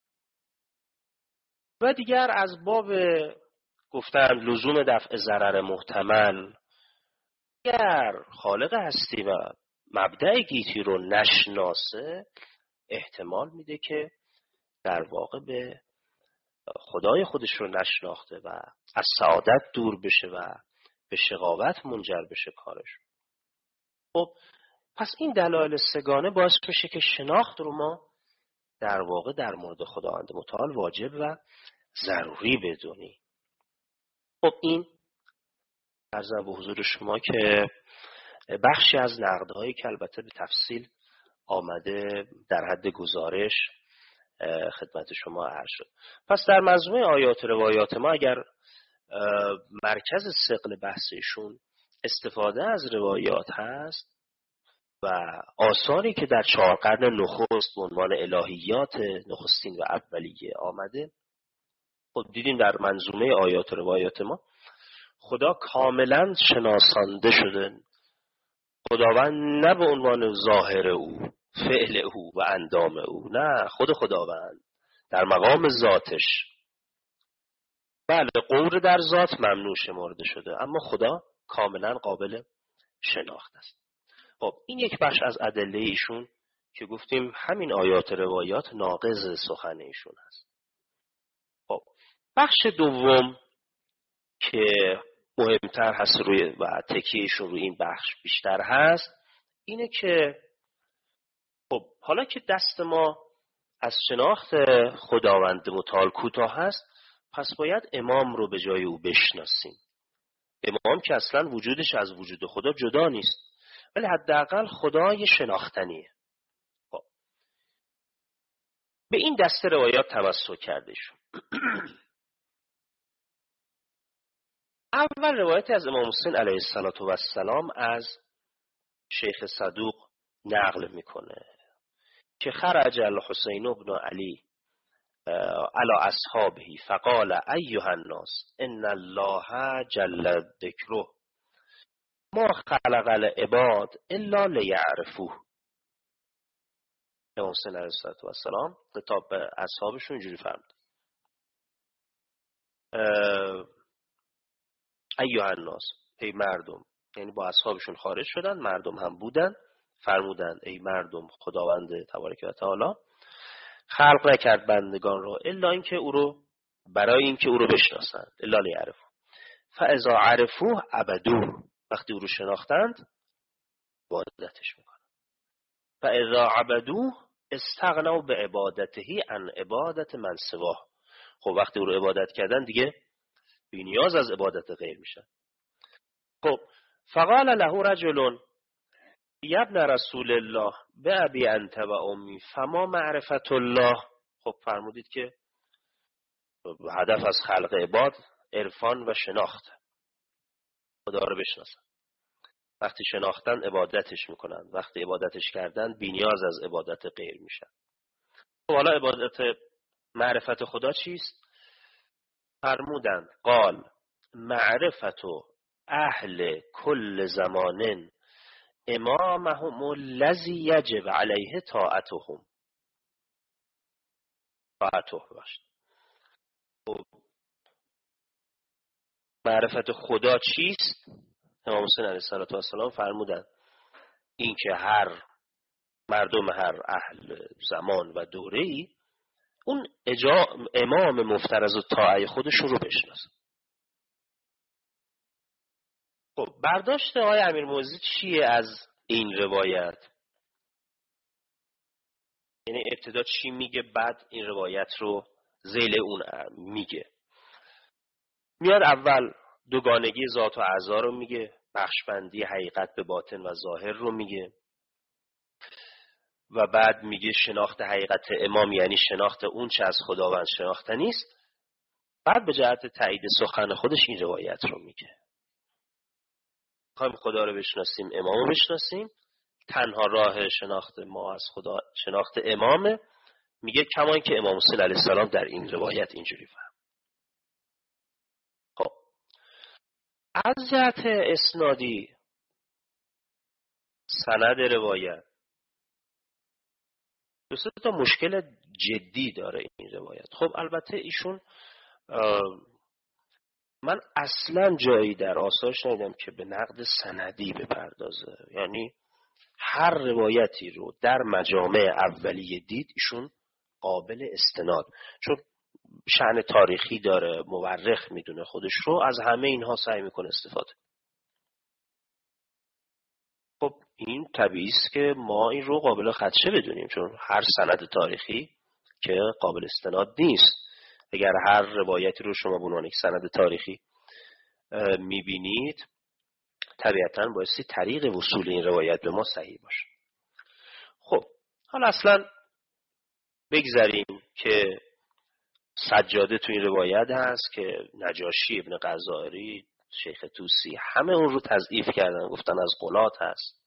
و دیگر از باب گفتن لزوم دفع ضرر محتمل. اگر خالق هستی و مبدأ گیتی رو نشناسه، احتمال میده که در واقع به خدای خودش رو نشناخته و از سعادت دور بشه و به شقاوت منجر بشه کارش. خب پس این دلایل سگانه باعث میشه که شناخت رو ما در واقع در مورد خداوند متعال واجب و ضروری بدونیم. خب این عرضم به حضور شما که بخشی از نقدهایی که البته به تفصیل آمده در حد گزارش خدمت شما عرض شد. پس در مجموعه آیات روایات ما اگر مرکز ثقل بحثشون استفاده از روایات هست و آثاری که در چهار قرن نخست به عنوان الهیات نخستین و اولیه آمده، خب دیدیم در منظومه آیات روایات ما خدا کاملا شناسانده شده. خداوند نه به عنوان ظاهر او، فعل او و اندام او، نه، خود خداوند در مقام ذاتش. بله غور در ذات ممنوع شمرده شده، اما خدا کاملا قابل شناخت است. خب این یک بخش از ادله ایشون که گفتیم همین آیات روایات ناقض سخن ایشون هست. خب بخش دوم که مهمتر هست روی و تکیهشون روی این بخش بیشتر هست، اینه که خب حالا که دست ما از شناخت خداوند متعال کوتاه هست، پس باید امام رو به جای او بشناسیم. امام که اصلا وجودش از وجود خدا جدا نیست، ولی حداقل خدای شناختنیه. خب به این دسته روایات تمسک کرده شد. اول روایت از امام حسین علیه السلام از شیخ صدوق نقل میکنه که خرج الحسین ابن علی علی اصحابه فقال ایها الناس ان الله جل ذکره ما خلق العباد الا لیعرفوه. امام حسین علیه السلام خطاب به اصحابشون اینجوری فرمود: ایها الناس، ای مردم، یعنی با اصحابشون خارج شدن، مردم هم بودن، فرمودن ای مردم، خداوند تبارک و تعالی خلق نکرد بندگان رو الا اینکه او رو برای اینکه او رو بشناسند، الا لیعرفوه، فاذا عرفوه عبدوه، وقتی او رو شناختند عبادتش میکنن، فاذا عبدوه استغنوا بعبادته عن عبادت من سواه. خب وقتی او رو عبادت کردن دیگه بی نیاز از عبادت غیر میشن. خب فقال له رجل یا ابن رسول الله بأبی انت و امی فما معرفت الله. خب فرمودید که هدف از خلق عباد عرفان و شناخت، خدا رو بشناسن. وقتی شناختن عبادتش میکنن، وقتی عبادتش کردن بی نیاز از عبادت غیر میشن. خب حالا عبادت معرفت خدا چیست؟ فرمودند قال معرفت اهل کل زمان امامهم الذی یجب علیه طاعتهم. طاعته باشه. معرفت خدا چیست؟ امام حسین علیه السلام فرمودند این که هر مردم هر اهل زمان و دوره‌ای اون اجا... امام مفترض الطاعه خودشون رو بشناسن. خب برداشت آقای امیرموعظی چیه از این روایت؟ یعنی ابتدا چی میگه بعد این روایت رو ذیل اون میگه. میاد اول دوگانگی ذات و اعضا رو میگه، بخشبندی حقیقت به باطن و ظاهر رو میگه و بعد میگه شناخت حقیقت امام یعنی شناخت اون چه از خداوند شناخته نیست. بعد به جهت تایید سخن خودش این روایت رو میگه. میخوایم خدا رو بشناسیم، امام رو بشناسیم، تنها راه شناخت ما از خدا شناخت امامه. میگه کمان که امام حسین علیه السلام در این روایت اینجوری فهم. خب از جهت اسنادی سند روایت دو سه تا مشکل جدی داره این روایت. خب البته ایشون من اصلا جایی در آثارش ندیدم که به نقد سندی بپردازه، یعنی هر روایتی رو در مجامع اولیه دید ایشون قابل استناد، چون شأن تاریخی داره، مورخ میدونه خودش رو، از همه اینها سعی میکنه استفاده. خب این طبیعی است که ما این رو قابل خدشه بدونیم، چون هر سند تاریخی که قابل استناد نیست. اگر هر روایتی رو شما به عنوان یک سند تاریخی میبینید طبیعتاً بایستی طریق وصول این روایت به ما صحیح باشه. خب حالا اصلا بگذاریم که سجاده تو این روایت هست که نجاشی، ابن غزائری، شیخ طوسی همه اون رو تضعیف کردن، گفتن از غلات هست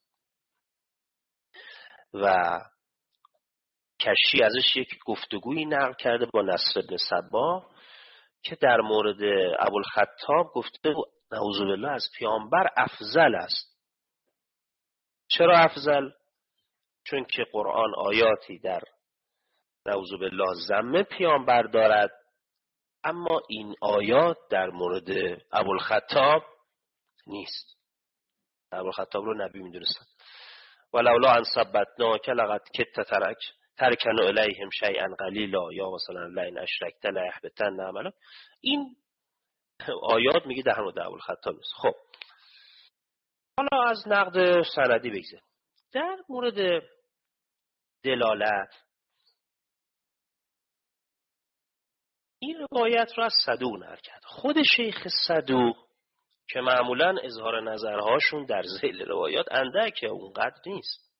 و کشی ازش یک گفتگویی نقل کرده با نصر ابن صباح که در مورد ابوالخطاب گفته نعوذ بالله از پیامبر افضل است. چرا افضل؟ چون که قرآن آیاتی در نعوذ بالله ذم پیامبر دارد، اما این آیات در مورد ابوالخطاب نیست. ابوالخطاب رو نبی میدونستن. ولولا ان ثبتناک لقد کدت ترک ترکن الیهم شیئا قلیلا یا مثلا لئن اشرکت لیحبطن عملک. این آیات میگه در مورد ابوالخطاب نیست. خب حالا از نقد سندی بگذاریم. در مورد دلالت این روایت رو از صدوق نقل کرد. خود شیخ صدوق که معمولا اظهار نظرهاشون در ذیل روایات اندکه، اونقدر نیست،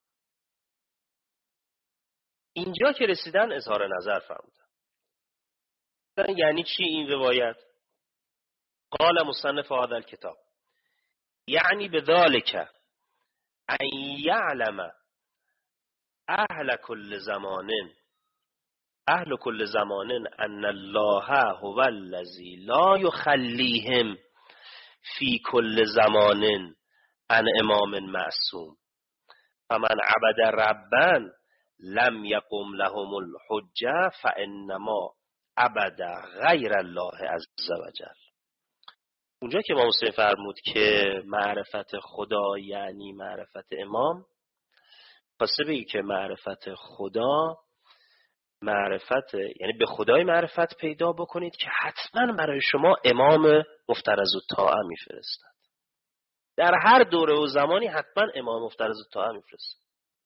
اینجا که رسیدن اظهار نظر فرمودن. یعنی چی این روایت؟ قال مصنف هذا الكتاب یعنی بذلك ان یعلم اهل کل زمان اهل کل زمان ان الله هو الذی لا یخلیهم فی کل زمان عن امام معصوم فمن عبد ربا لم یقم لهم الحجه فانما عبد غیر الله عز وجل. اونجا که امام حسین فرمود که معرفت خدا یعنی معرفت امام، خواسته بگی که معرفت خدا معرفت یعنی به خدای معرفت پیدا بکنید که حتما برای شما امام مفترض الطاعه میفرستد. در هر دوره و زمانی حتما امام مفترض الطاعه میفرستد.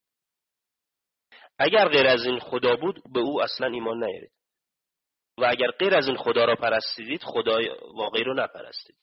اگر غیر از این خدا بود به او اصلا ایمان نیارید و اگر غیر از این خدا را پرستیدید خدای واقعی رو نپرستید.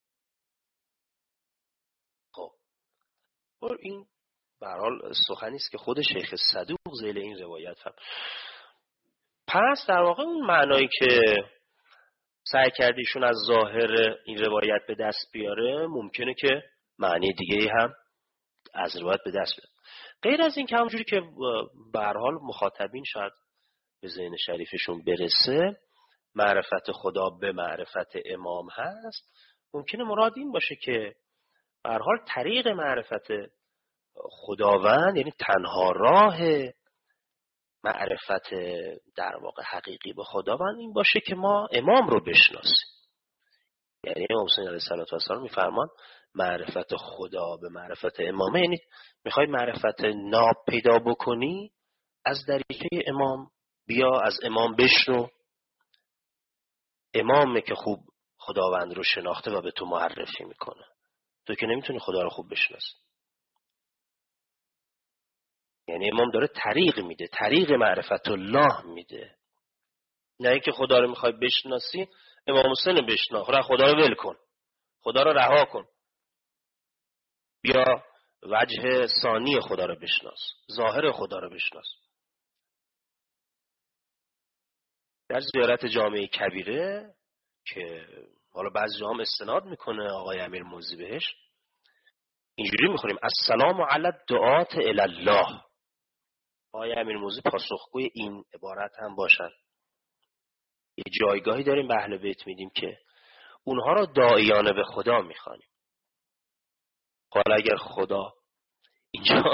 خب این به هر حال سخنی است که خود شیخ صدوق ذیل این روایت فرمود. پس در واقع اون معنایی که سعی کردیشون از ظاهر این روایت به دست بیاره ممکنه که معنی دیگه هم از روایت به دست بیاره. غیر از این که همونجوری که به هر حال مخاطبین شاید به ذهن شریفشون برسه معرفت خدا به معرفت امام هست، ممکنه مراد این باشه که به هر حال طریق معرفت خداوند یعنی تنها راه معرفت در واقع حقیقی به خداوند این باشه که ما امام رو بشناسیم. یعنی امام حسین علیه السلام میفرمان معرفت خدا به معرفت امامه، یعنی میخوای معرفت ناب پیدا بکنی از دریچه امام بیا از امام بشنو، امامه که خوب خداوند رو شناخته و به تو معرفی میکنه. تو که نمیتونی خدا رو خوب بشناسی. یعنی امام داره طریق میده، طریق معرفت الله میده. نه اینکه خدا رو میخوای بشناسی امام حسین بشناس، خدا رو ول کن، خدا رو رها کن، بیا وجه ثانی خدا رو بشناس، ظاهر خدا رو بشناس. در زیارت جامع کبیره که حالا بعضی جا هم استناد میکنه آقای امیرموزی بهش، اینجوری میخونیم السلام علی الدعات الی الله. آقای امیرموزی پاسخگوی این عبارت هم باشن. یه جایگاهی داریم به اهل بیت میدیم که اونها را داعیانه به خدا میخوانیم. حالا اگر خدا اینجا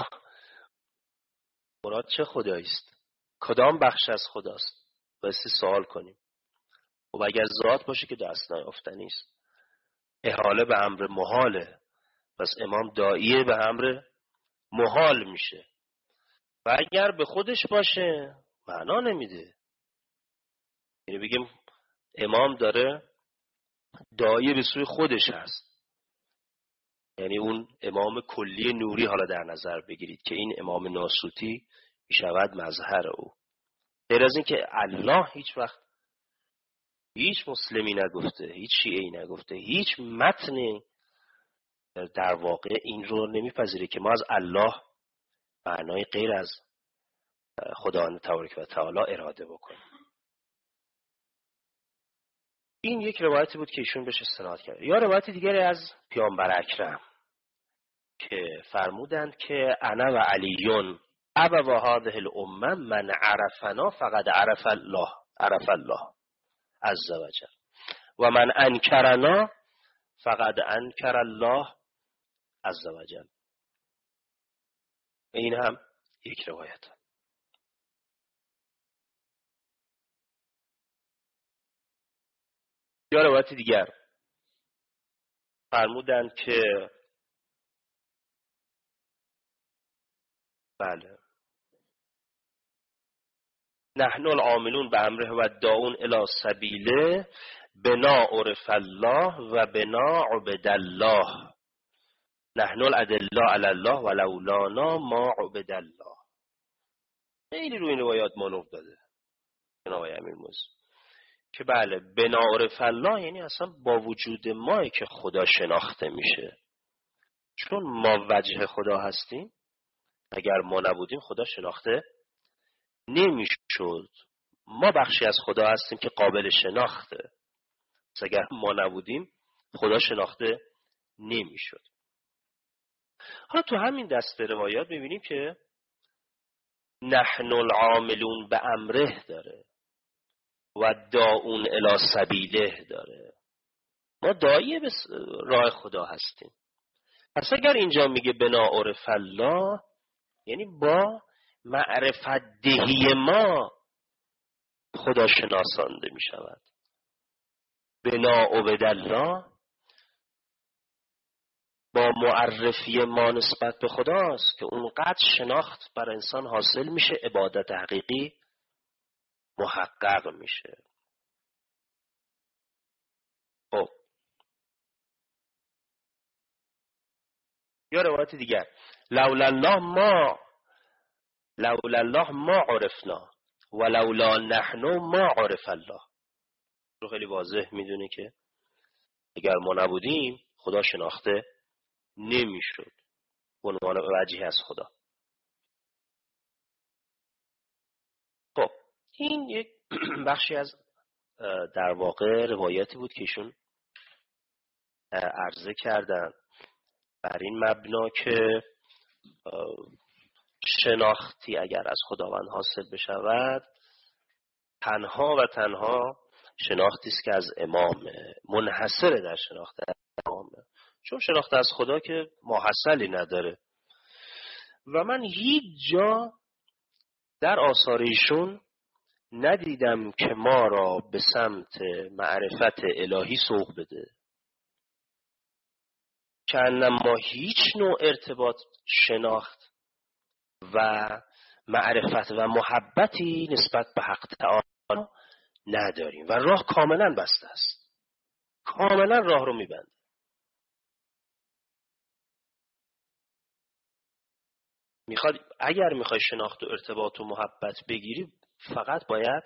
مراد چه خدایی است؟ کدام بخش از خداست؟ بایستی سوال کنیم. و اگر ذات باشه که دست نیافتنی است، احاله به امر محاله، پس امام داعیه به امر محال میشه. و اگر به خودش باشه معنا نمیده. یعنی بگیم امام داره داعیه به سوی خودش هست، یعنی اون امام کلی نوری حالا در نظر بگیرید که این امام ناسوتی میشود مظهر او. غیر از این که الله هیچ وقت هیچ مسلمی نگفته، هیچ شیعه‌ای نگفته، هیچ متنی در واقع این رو نمیپذیره که ما از الله معنای غیر از خداوند تبارک و تعالی اراده بکنیم. این یک روایتی بود که ایشون بهش استناد کرد. یا روایت دیگری از پیامبر اکرم که فرمودند که انا و علیون ابا و هذه الامه من عرفنا فقد عرف الله عرف الله عز وجل و من انکرنا فقد انکر الله عز وجل. این هم یک روایت. یا روایت دیگر فرمودند که بله نحن العاملون به امره و داعون الی سبیله بنا عرف الله و بنا عبد الله نحن الادله علی الله و لولانا ما عبد الله. خیلی روی این روایات مانور داده جناب امیرموزی که بله بنا عرف الله یعنی اصلا با وجود ما که خدا شناخته میشه، چون ما وجه خدا هستیم. اگر ما نبودیم خدا شناخته نمیشد. ما بخشی از خدا هستیم که قابل شناخته. اگر ما نبودیم خدا شناخته نمیشد. حالا تو همین دسته روایات میبینیم که نحن العاملون به امره داره و داعون الی سبیله داره. ما داعیه به راه خدا هستیم. پس اگر اینجا میگه بنا عرف الله یعنی با معرفت دهی ما خدا شناسانده می شود. بنا عبد الله با معرفی ما نسبت به خداست که اونقدر شناخت بر انسان حاصل میشه، عبادت حقیقی محقق میشه. خب یا روایت دیگر لولا الله ما لولا الله ما عرفنا و لولا نحن ما عرف الله. رو خیلی واضح میدونه که اگر ما نبودیم خدا شناخته نمیشد به عنوان وجهی از خدا. خب این یک بخشی از در واقع روایتی بود که ایشون عرضه کردن بر این مبنا که شناختی اگر از خداوند حاصل بشود تنها و تنها شناختی است که از امام منحصر در شناخت امام، چون شناخت از خدا که ماحصلی نداره. و من هیچ جا در آثار ایشون ندیدم که ما را به سمت معرفت الهی سوق بده، که ما هیچ نوع ارتباط شناخت و معرفت و محبتی نسبت به حق تعالی نداریم و راه کاملا بسته است. کاملا راه رو میبنده. میخواد اگر میخوای شناخت و ارتباط و محبت بگیری فقط باید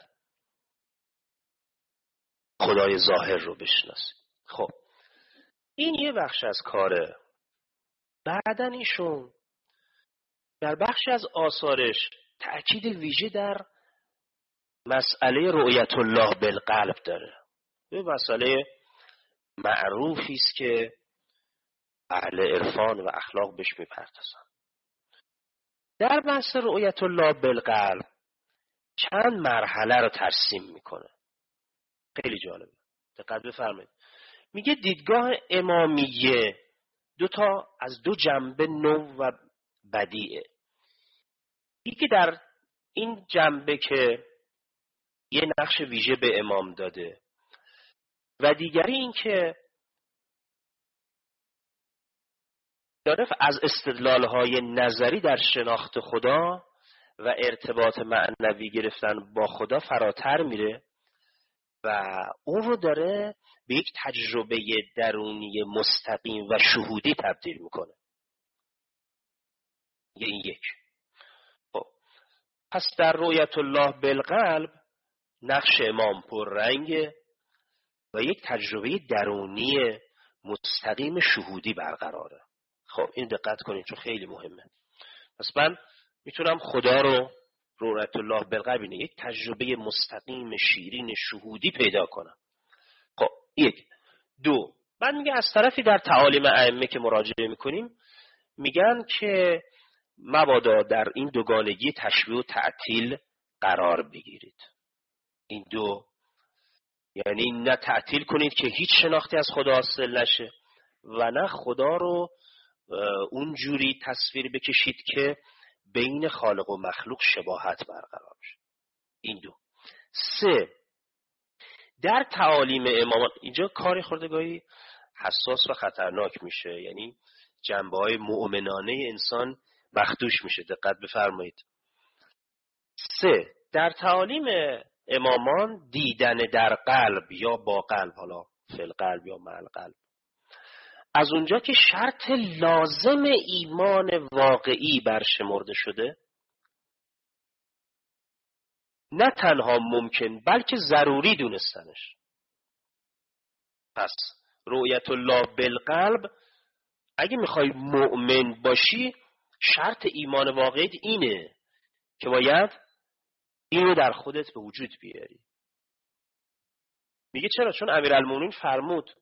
خدای ظاهر رو بشناسی. خب این یه بخش از کاره. بعدن ایشون در بخشی از آثارش تأکید ویژه در مسئله رؤیت الله بالقلب داره. یه مسئله معروفی است که اهل عرفان و اخلاق بهش میپردازن. در بحث رؤیت الله بالقلب چند مرحله رو ترسیم میکنه. خیلی جالبه. دقت بفرمایید. میگه دیدگاه امامیه دو تا از دو جنبه نو و بدیعه. یکی در این جنبه که یه نقش ویژه به امام داده و دیگری این که داره از استدلال‌های نظری در شناخت خدا و ارتباط معنوی گرفتن با خدا فراتر میره و اون رو داره به یک تجربه درونی مستقیم و شهودی تبدیل میکنه. این یک. خب پس در رؤیت الله بالقلب نقش امام پررنگه و یک تجربه درونی مستقیم شهودی برقراره. خب این دقت کنید چون خیلی مهمه. پس من میتونم خدا رو رؤیت الله بالقلب اینه یک تجربه مستقیم شیرین شهودی پیدا کنم. خب یک. دو، بعد میگه از طرفی در تعالیم ائمه که مراجعه میکنیم میگن که مبادا در این دوگانگی تشبیه و تعطیل قرار بگیرید. این دو یعنی نه تعطیل کنید که هیچ شناختی از خدا حاصل نشه و نه خدا رو اون جوری تصویر بکشید که بین خالق و مخلوق شباهت برقرار شه. این دو. سه، در تعالیم امامان اینجا کاری خوردگاهی حساس و خطرناک میشه، یعنی جنبه‌های مؤمنانه انسان مخدوش میشه. دقت بفرمایید. سه، در تعالیم امامان دیدن در قلب یا با قلب، حالا فی القلب یا مع القلب، از اونجا که شرط لازم ایمان واقعی برشمرده شده، نه تنها ممکن بلکه ضروری دونستنش. پس رؤیت الله بالقلب اگه میخوای مؤمن باشی شرط ایمان واقعی اینه که باید اینو در خودت به وجود بیاری. میگه چرا؟ چون امیرالمومنین فرمود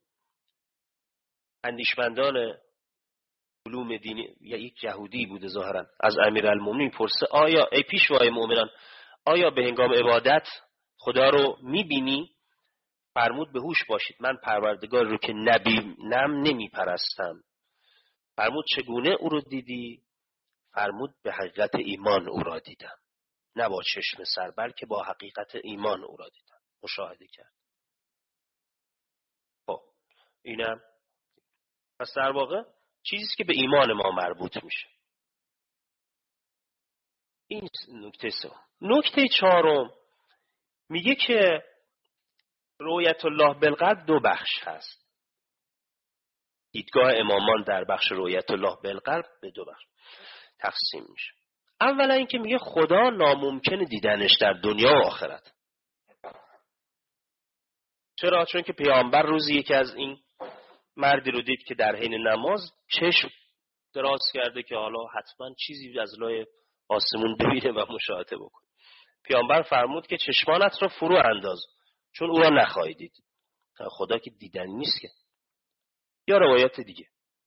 اندیشمندان علوم دینی، یا یک یهودی بوده ظاهرا، از امیرالمومنین پرسه آیا ای پیشوای مؤمنان آیا به هنگام عبادت خدا رو میبینی؟ فرمود به هوش باشید من پروردگار رو که نبینم نمیپرستم. فرمود چگونه او رو دیدی؟ فرمود به حقیقت ایمان او را دیدم، نه با چشم سر بلکه با حقیقت ایمان او را دیدم، مشاهده کرد. خب اینم پس در واقع چیزی که به ایمان ما مربوط میشه. این نکته سوم. نکته چهارم میگه که رؤیت الله بالقلب دو بخش هست. دیدگاه امامان در بخش رؤیت الله بالقلب به دو بخش تقسیم میشه. اولا اینکه میگه خدا ناممکنه دیدنش در دنیا و آخرت. چرا؟ چون که پیامبر روزی یکی از این مردی رو دید که در حین نماز چشم دراز کرده که حالا حتما چیزی از لای آسمون ببینه و مشاهده بکنه. پیامبر فرمود که چشمانت رو فرو انداز چون او را نخواهی دید. خدا که دیدنی نیست که. یا روایت دیگه.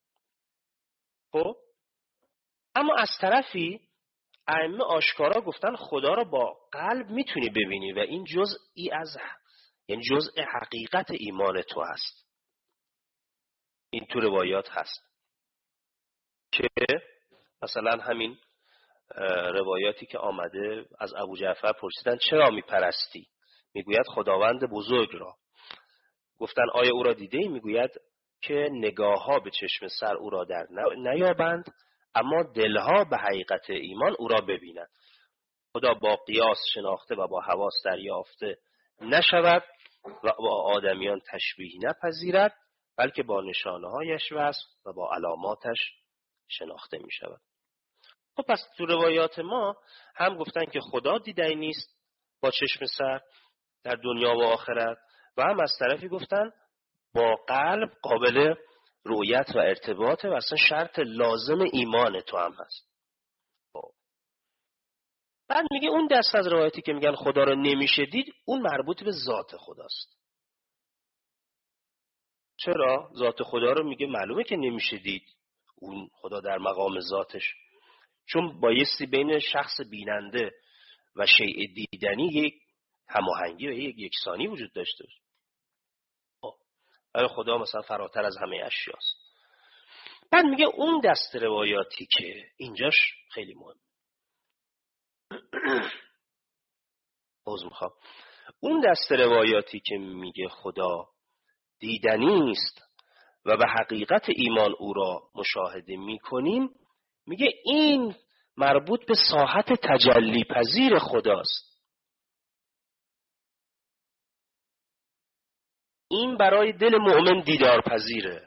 خب اما از طرفی ائمه آشکارا گفتن خدا را با قلب میتونی ببینی و این جزئی از یعنی جزء حقیقت ایمان تو هست. این تو روایات هست که مثلا همین روایاتی که آمده از ابو جعفر پرسیدن چرا میپرستی؟ میگوید خداوند بزرگ را. گفتن آیا او را دیده ای؟ میگوید که نگاه ها به چشم سر او را در نیابند اما دلها به حقیقت ایمان او را ببینند. خدا با قیاس شناخته و با حواس دریافته نشود و با آدمیان تشبیه نپذیرد، بلکه با نشانه‌هایش وصف و با علاماتش شناخته می شود. خب پس تو روایات ما هم گفتن که خدا دیدنی نیست با چشم سر در دنیا و آخرت، و هم از طرفی گفتن با قلب قابل رؤیت و ارتباطه و اصلا شرط لازم ایمان تو هم هست. خب بعد میگه اون دست از روایتی که میگن خدا رو نمیشه دید، اون مربوط به ذات خداست. چرا؟ ذات خدا رو میگه معلومه که نمیشه دید، اون خدا در مقام ذاتش، چون بایستی بین شخص بیننده و شیء دیدنی یک هماهنگی و یک یکسانی وجود داشته باشه. خب خدا مثلا فراتر از همه اشیاست. بعد میگه اون دست روایاتی که اینجاش خیلی مهم باز میخوام اون دست روایاتی که میگه خدا دیدنی است و به حقیقت ایمان او را مشاهده میکنیم، میگه این مربوط به ساحت تجلی پذیر خداست. این برای دل مؤمن دیدار پذیره.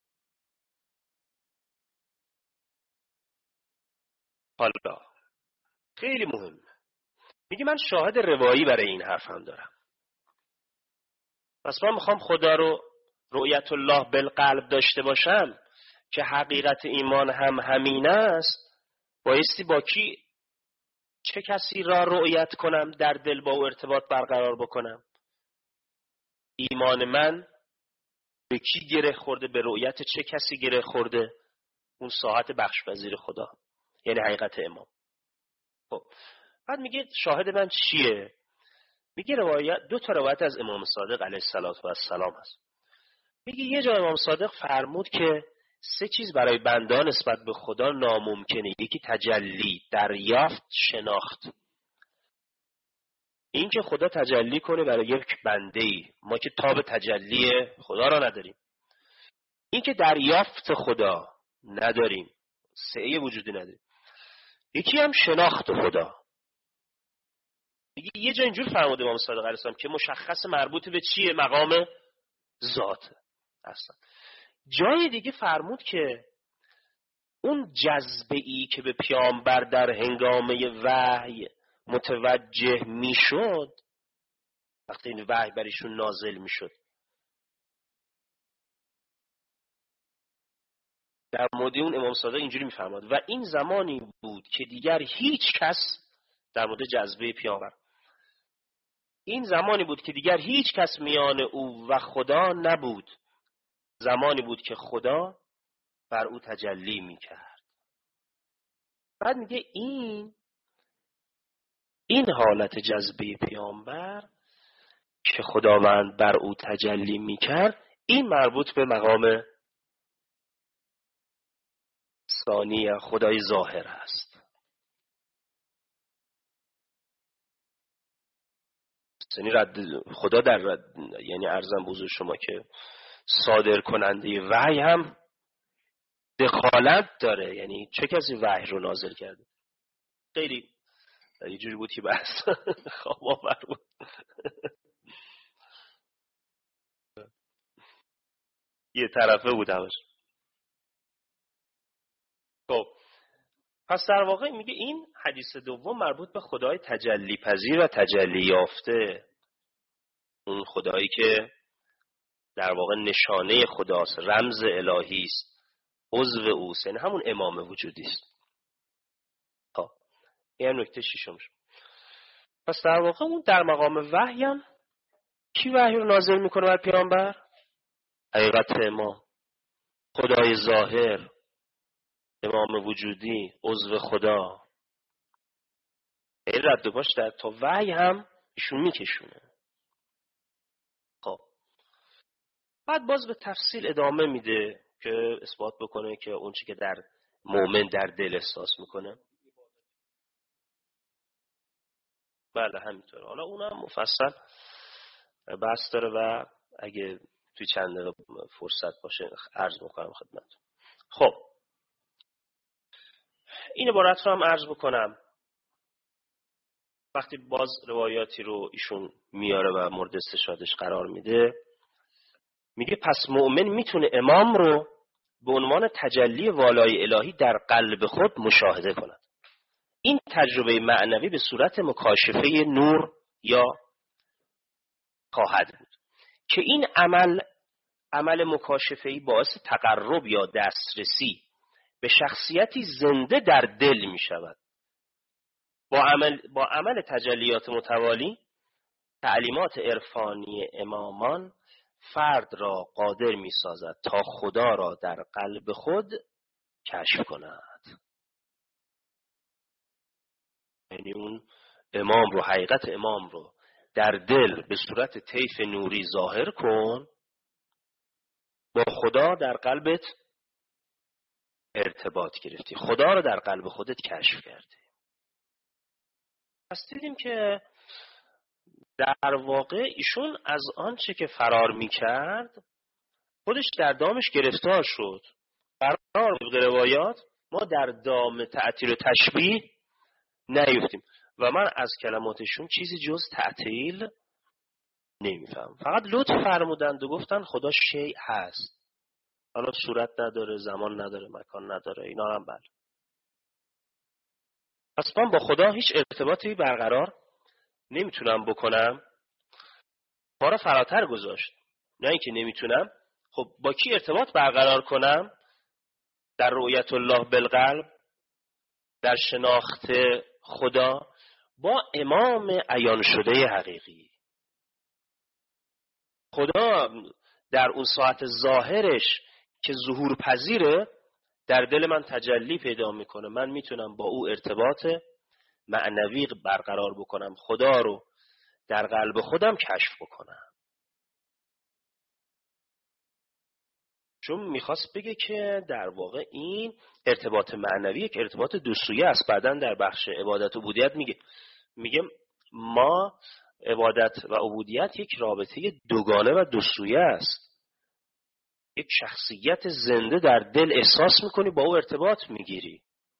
حالا خیلی مهمه، میگه من شاهد روایی برای این حرفم دارم. پس من میخوام خدا رو رؤیت الله بالقلب داشته باشم که حقیقت ایمان هم همین است، بایستی با کی چه کسی را رؤیت کنم، در دل با او ارتباط برقرار بکنم. ایمان من به کی گره خورده، به رؤیت چه کسی گره خورده؟ اون ساحت بخش پذیر خدا، یعنی حقیقت امام. خب بعد میگه شاهد من چیه؟ میگه روایت دو تا روایت از امام صادق علیه السلام هست. میگه یه جا امام صادق فرمود که سه چیز برای بندان نسبت به خدا ناممکنه. یکی تجلی، دریافت، شناخت. این که خدا تجلی کنه برای یک بنده‌ای، ما که تاب تجلی خدا را نداریم. این که دریافت خدا نداریم، سعی وجودی نداریم. یکی هم شناخت خدا. میگه یه جا اینجور فرموده امام صادق علیه السلام که مشخص مربوط به چیه؟ مقام ذات اصلا. جای دیگه فرمود که اون جذبه‌ای که به پیامبر در هنگامه وحی متوجه میشد، وقتی این وحی برایشون نازل میشد، در مورد اون امام صادق اینجوری میفرماد و این زمانی بود که دیگر هیچ کس در مورد جذبه پیامبر این زمانی بود که دیگر هیچ کس میان او و خدا نبود. زمانی بود که خدا بر او تجلی میکرد. بعد میگه این این حالت جذبه پیامبر که خداوند بر او تجلی میکرد، این مربوط به مقام ثانی خدای ظاهر است. یعنی رد خدا در رد، یعنی عرضم بزرگ شما که صادر کننده وحی هم دخالت داره. یعنی چه کسی وحی رو نازل کرده؟ خیلی یه جوری بود که بحث خواب آور بود. یه طرفه بود همش. خب پس در واقع میگه این حدیث دوم مربوط به خدای تجلی پذیر و تجلی یافته، اون خدایی که در واقع نشانه خداست، رمز الهی است، عضو اوست، یعنی همون امام وجودی است. خب این نکته ششم شد. پس در واقع اون در مقام وحی هم کی وحی رو نازل میکنه بر پیامبر؟ حقیقت امام، خدای ظاهر، امام وجودی، عضو خدا. این رد و باش در تا وحی هم ایشون میکشونه. خب بعد باز به تفصیل ادامه میده که اثبات بکنه که اون چی که در مؤمن در دل احساس میکنه. بله همینطوره. حالا اونم مفصل بحث داره و اگه توی چند دقیقه فرصت باشه عرض میکنم خدمتتون. خب این عبارت رو هم عرض بکنم. وقتی باز روایاتی رو ایشون میاره و مورد استشهادش قرار میده، میگه پس مؤمن میتونه امام رو به عنوان تجلی والای الهی در قلب خود مشاهده کند. این تجربه معنوی به صورت مکاشفه نور یا خواهد بود که این عمل عمل مکاشفه‌ای باعث تقرب یا دسترسی به شخصیتی زنده در دل می شود. با عمل, با عمل تجلیات متوالی، تعلیمات عرفانی امامان فرد را قادر می سازد تا خدا را در قلب خود کشف کند. یعنی اون امام رو، حقیقت امام رو در دل به صورت طیف نوری ظاهر کن، با خدا در قلبت ارتباط گرفتی، خدا رو در قلب خودت کشف کردی. پس دیدیم که در واقع ایشون از آنچه که فرار میکرد خودش در دامش گرفتار شد. قرار بود روایات ما در دام تعطیل و تشبیه نیفتیم و من از کلماتشون چیزی جز تعطیل نمیفهم. فقط لطف فرمودند و گفتن خدا شیء هست، حالا صورت نداره، زمان نداره، مکان نداره، اینا هم بله. پس من با خدا هیچ ارتباطی برقرار نمیتونم بکنم. کارا فراتر گذاشت، نه اینکه نمیتونم. خب با کی ارتباط برقرار کنم؟ در رؤیت الله بالقلب، در شناخت خدا با امام عیان شده حقیقی. خدا در اون ساعت ظاهرش که ظهور پذیره در دل من تجلی پیدا میکنه. من میتونم با او ارتباط معنوی برقرار بکنم، خدا رو در قلب خودم کشف بکنم. چون میخواست بگه که در واقع این ارتباط معنوی یک ارتباط دو سویه است. بعداً در بخش عبادت و عبودیت میگه میگه ما عبادت و عبودیت یک رابطه دوگانه و دو سویه است. یک شخصیت زنده در دل احساس میکنی، با او ارتباط میگیری.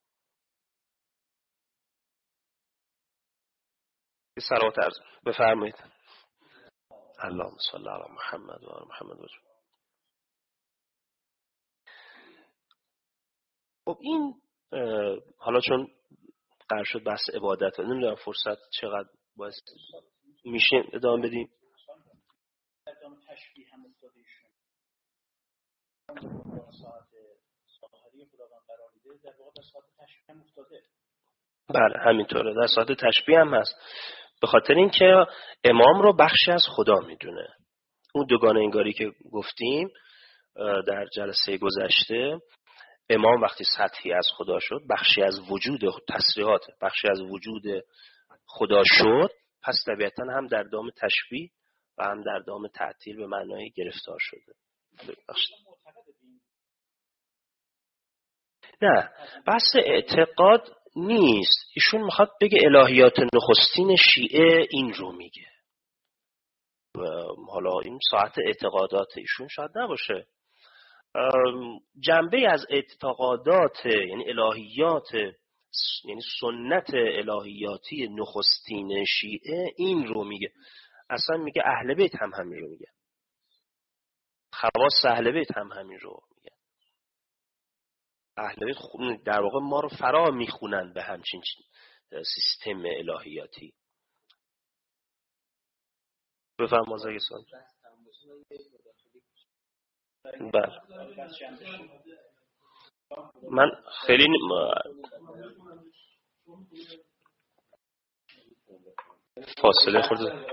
صلوات عرض بفرمایید. اللهم صل علی محمد و آل محمد و خب این حالا چون قرار شد بحث عبادت، نمیدونم فرصت چقدر باید میشه ادامه بدیم. ادامه تشبیه هم افتاده ایشون ساعت ظاهری خداوند قرار میده، در واقع در ساعت تشبیه هم افتاده. بله همینطوره، در ساعت تشبیه هم هست. به خاطر اینکه امام رو بخشی از خدا میدونه. اون دوگانه انگاری که گفتیم در جلسه گذشته، امام وقتی سطحی از خدا شد، بخشی از وجود تصریحات، بخشی از وجود خدا شد، پس طبیعتا هم در دام تشبیه و هم در دام تعطیل به معنای گرفتار شده. نه، بحث اعتقاد نیست. ایشون میخواد بگه الهیات نخستین شیعه این رو میگه. حالا این ساعت اعتقادات ایشون شاید نباشه. جنبه از اعتقادات یعنی الهیات، یعنی سنت الهیاتی نخستین شیعه این رو میگه. اصلا میگه اهل بیت هم همین رو میگه، خواص اهل بیت هم همین رو میگه. اهل بیت در واقع ما رو فرا میخونن به همچین سیستم الهیاتی. بفهم آزاگی سوال. بله من خیلی فاصله خورده.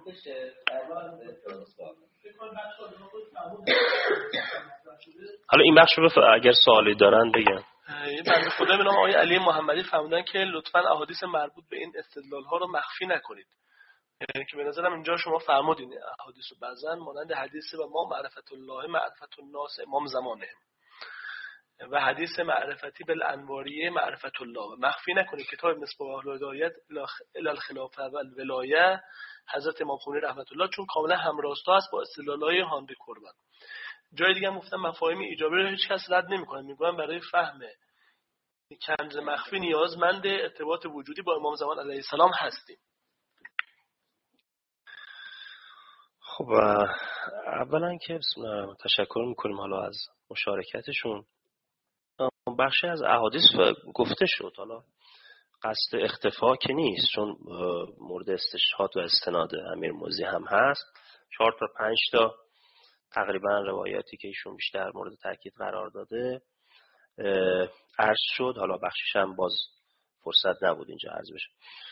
حالا این بخش رو بفرمایید اگر سوالی دارن بگن. یه بنده خدا به نام آقای علی محمدی فرمودن که لطفاً احادیث مربوط به این استدلال ها رو مخفی نکنید. یعنی که به نظرم اینجا شما فرمودین احادیث رو بعضن مانند حدیث و ما معرفت الله معرفت الناس امام زمانه و حدیث معرفتی بالانواریه معرفت الله و مخفی نکنید کتاب مصباح الهدایت الی الخلافه و الولایه حضرت امام خمینی رحمت الله، چون کاملا همراستا است با استدلال‌های هانری کوربن. جای دیگه هم گفتم مفاهیم ایجابی رو هیچ کس رد نمی‌کنه، میگن برای فهم کنز مخفی نیازمند ارتباط وجودی با امام زمان علیه السلام هستیم. خب اولا که تشکر میکنیم حالا از مشارکتشون. بخشی از احادیث گفته شد، حالا قصد اختفا که نیست، چون مورد استشهاد و استناد امیرموزی هم هست. چهار تا پنج تا تقریبا روایاتی که ایشون بیشتر مورد تاکید قرار داده عرض شد. حالا بخشش هم باز فرصت نبود اینجا عرض بشه.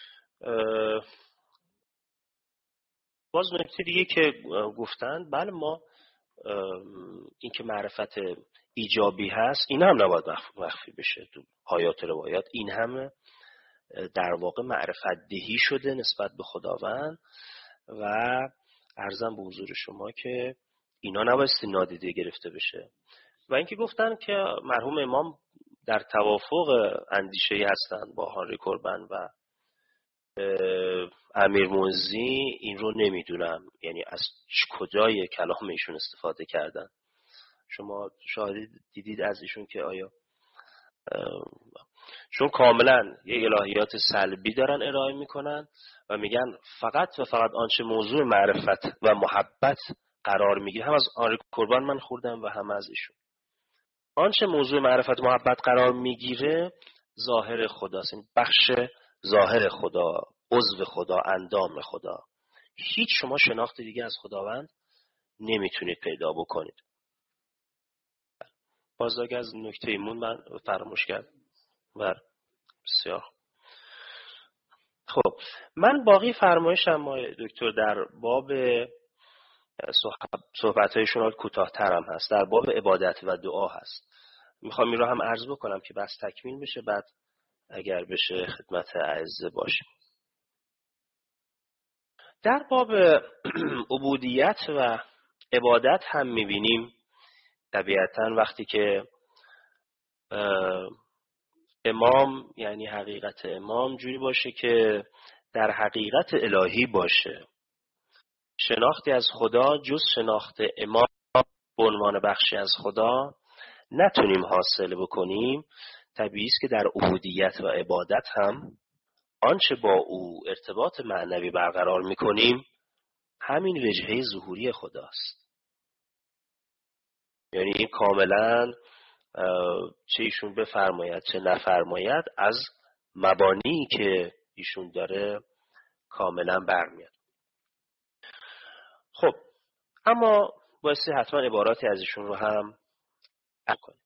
باز نکته دیگه که گفتن، بله ما این که معرفت ایجابی هست این هم نباید مخفی بشه تو آیات روایات. این هم در واقع معرفت دهی شده نسبت به خداوند و عرضم به حضور شما که اینا نبایستی نادیده گرفته بشه. و اینکه گفتن که مرحوم امام در توافق اندیشه‌ای هستند با هانری کوربن و امیرموزی، این رو نمیدونم یعنی از کجای کلام ایشون استفاده کردن. شما شاهد دیدید از ایشون که آیا چون کاملا یه الهیات سلبی دارن ارائه میکنن و میگن فقط و فقط آنچه موضوع معرفت و محبت قرار میگیره، هم از هانری کوربن من خوردم و هم از ایشون، آنچه موضوع معرفت و محبت قرار میگیره ظاهر خداست، بخش ظاهر خدا، عضو خدا، اندام خدا. هیچ شما شناخت دیگه از خداوند نمیتونید پیدا بکنید. باز اگه از نکته ایمون من فراموش کردم. بر بسیار خب، من باقی فرمایشم ما دکتر در باب صحبت شما کوتاه‌ترم هست، در باب عبادت و دعا هست. میخوام این رو هم عرض بکنم که بس تکمیل بشه، بعد اگر بشه خدمت اعزه باشیم. در باب عبودیت و عبادت هم میبینیم طبیعتاً وقتی که امام، یعنی حقیقت امام جوری باشه که در حقیقت الهی باشه، شناختی از خدا جز شناخت امام به عنوان بخشی از خدا نتونیم حاصل بکنیم، طبیعی است که در عبودیت و عبادت هم آنچه با او ارتباط معنوی برقرار میکنیم همین وجهه ظهوری خداست. یعنی کاملا چه ایشون بفرماید چه نفرماید از مبانی که ایشون داره کاملا برمیاد. خب اما بایستی حتما عباراتی از ایشون رو هم کنیم.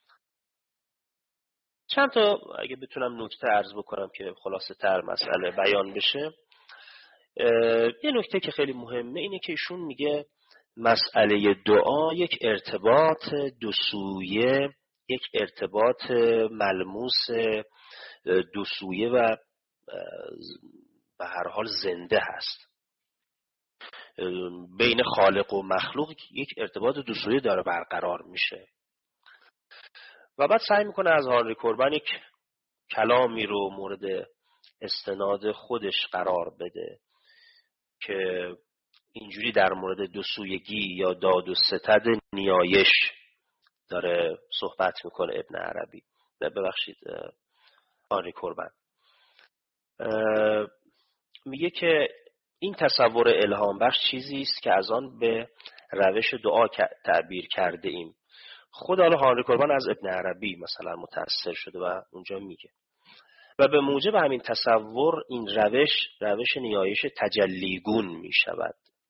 چند تا اگه بتونم نکته عرض بکنم که خلاصه تر مسئله بیان بشه. یه نکته که خیلی مهمه اینه که ایشون میگه مسئله دعا یک ارتباط دو سویه، یک ارتباط ملموس دو سویه و به هر حال زنده هست. بین خالق و مخلوق یک ارتباط دو سویه داره برقرار میشه. و بعد سعی میکنه از هانری کوربن یک کلامی رو مورد استناد خودش قرار بده که اینجوری در مورد دو سویگی یا داد و ستد نیایش داره صحبت میکنه ابن عربی، ببخشید هانری کوربن. میگه که این تصور الهام بخش چیزی است که از آن به روش دعا تعبیر کرده ایم. خود حالا هانری کوربن از ابن عربی مثلا متأثر شده و اونجا میگه و به موجب همین تصور این روش روش نیایش تجلیگون میشود.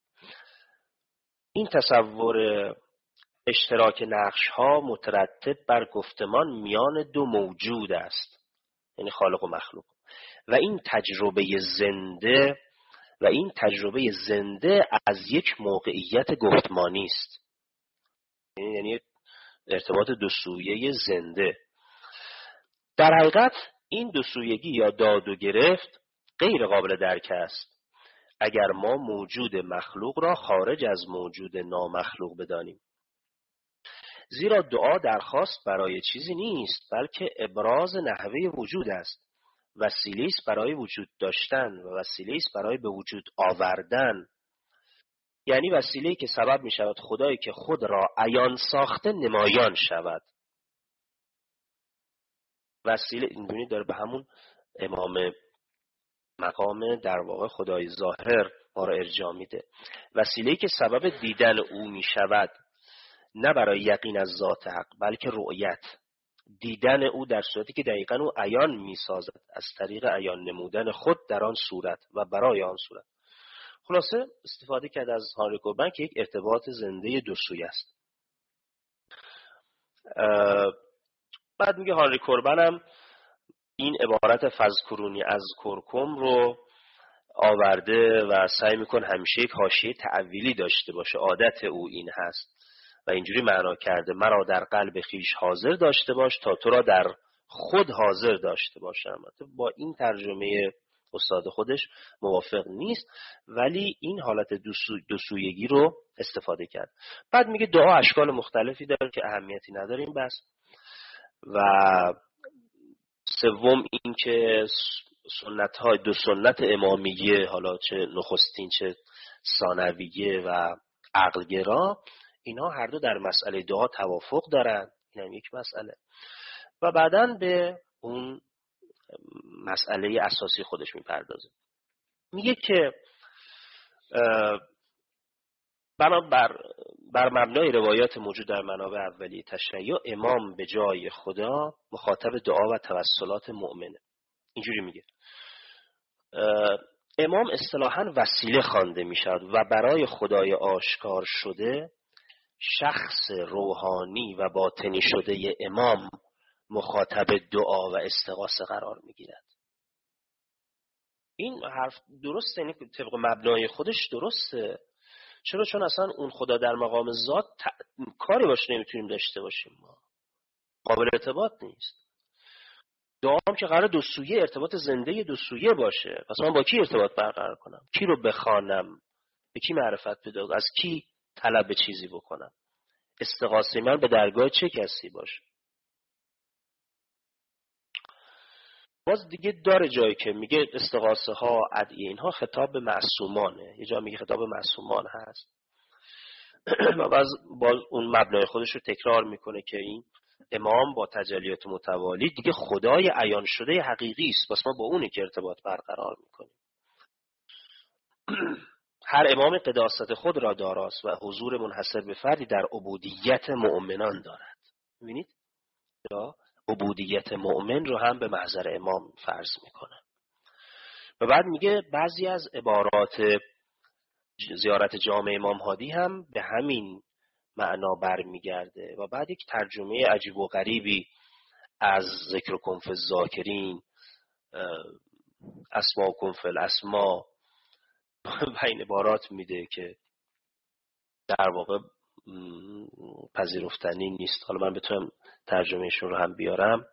این تصور اشتراک نقش ها مترتب بر گفتمان میان دو موجود است، یعنی خالق و مخلوق، و این تجربه زنده و این تجربه زنده از یک موقعیت گفتمانی است، یعنی ارتباط دو سویه زنده. در حقیقت این دو سویگی یا داد و گرفت غیر قابل درک است اگر ما موجود مخلوق را خارج از موجود نامخلوق بدانیم. زیرا دعا درخواست برای چیزی نیست بلکه ابراز نحوه وجود است، وسیله است برای وجود داشتن و وسیله است برای به وجود آوردن، یعنی وسیله‌ای که سبب می شود خدایی که خود را عیان ساخته نمایان شود. وسیله اینجوری داره به همون امام مقام در واقع خدای ظاهر ما را ارجاع میده. وسیله‌ای که سبب دیدن او میشود، نه برای یقین از ذات حق بلکه رؤیت، دیدن او در صورتی که دقیقاً او عیان میسازد از طریق عیان نمودن خود در آن صورت و برای آن صورت. خلاصه استفاده کرد از هانری کوربن که یک ارتباط زنده دو سویه است. بعد میگه هانری کوربن هم این عبارت فذکرونی از کرکم رو آورده و سعی میکن همیشه یک حاشیه تعویلی داشته باشه. عادت او این هست و اینجوری معنا کرده: مرا در قلب خیش حاضر داشته باش تا تو را در خود حاضر داشته باشم. با این ترجمه استاد خودش موافق نیست، ولی این حالت دو سویگی رو استفاده کرد. بعد میگه دعا اشکال مختلفی داره که اهمیتی نداریم بس. و سوم این که سنت های دو سنت امامیه، حالا چه نخستین چه ثانویه و عقلگرا، اینا هر دو در مسئله دعا توافق دارن. این هم یک مسئله. و بعداً به اون مسئله اساسی خودش میپردازه. میگه که بنا بر بر مبنای روایات موجود در منابع اولیه تشیع، امام به جای خدا مخاطب دعا و توسلات مؤمنه. اینجوری میگه: امام اصطلاحاً وسیله خوانده میشد و برای خدای آشکار شده شخص روحانی و باطنی شده امام مخاطب دعا و استغاثه قرار میگیرد. این حرف درسته، یعنی طبق مبنای خودش درسته. چرا؟ چون اصلا اون خدا در مقام ذات ت... کاری باش نمیتونیم داشته باشیم، ما قابل ارتباط نیست. دعا هم که قرار دو سویه، ارتباط زنده دو سویه باشه. پس من با کی ارتباط برقرار کنم؟ کی رو بخوانم؟ به کی معرفت بدم؟ از کی طلب چیزی بکنم؟ استغاثه من به درگاه چه کسی باشه؟ باز دیگه داره جایی که میگه استغاثه ها، ادعیه، اینها خطاب به معصومانه. یه جا میگه خطاب به معصومان هست و باز باز اون مبنای خودش رو تکرار میکنه که این امام با تجلیات متوالی دیگه خدای عیان شده حقیقی است. پس ما با اونی که ارتباط برقرار میکنیم. هر امام قداست خود را داراست و حضور منحصر به فردی در عبودیت مؤمنان دارد. میبینید؟ یا عبودیت مؤمن رو هم به محضر امام فرض میکنه. و بعد میگه بعضی از عبارات زیارت جامع امام هادی هم به همین معنا برمیگرده. و بعد یک ترجمه عجیب و غریبی از ذکر کن فی الذاکرین، اسما کن فی الاسما و این عبارات میده که در واقع پذیرفتنی نیست. حالا من بتونم ترجمهشون رو هم بیارم.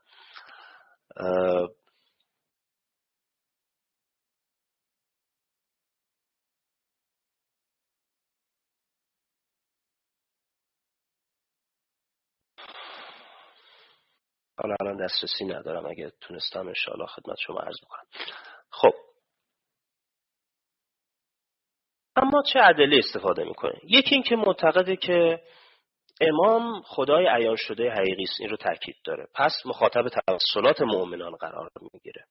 حالا الان دسترسی ندارم، اگه تونستم انشاءالله خدمت شما عرض میکنم. خب اما چه ادله استفاده میکنه؟ یکی این که معتقده که امام خدای عیان شده حقیقی است، این رو تاکید داره، پس مخاطب توسلات مؤمنان قرار میگیره.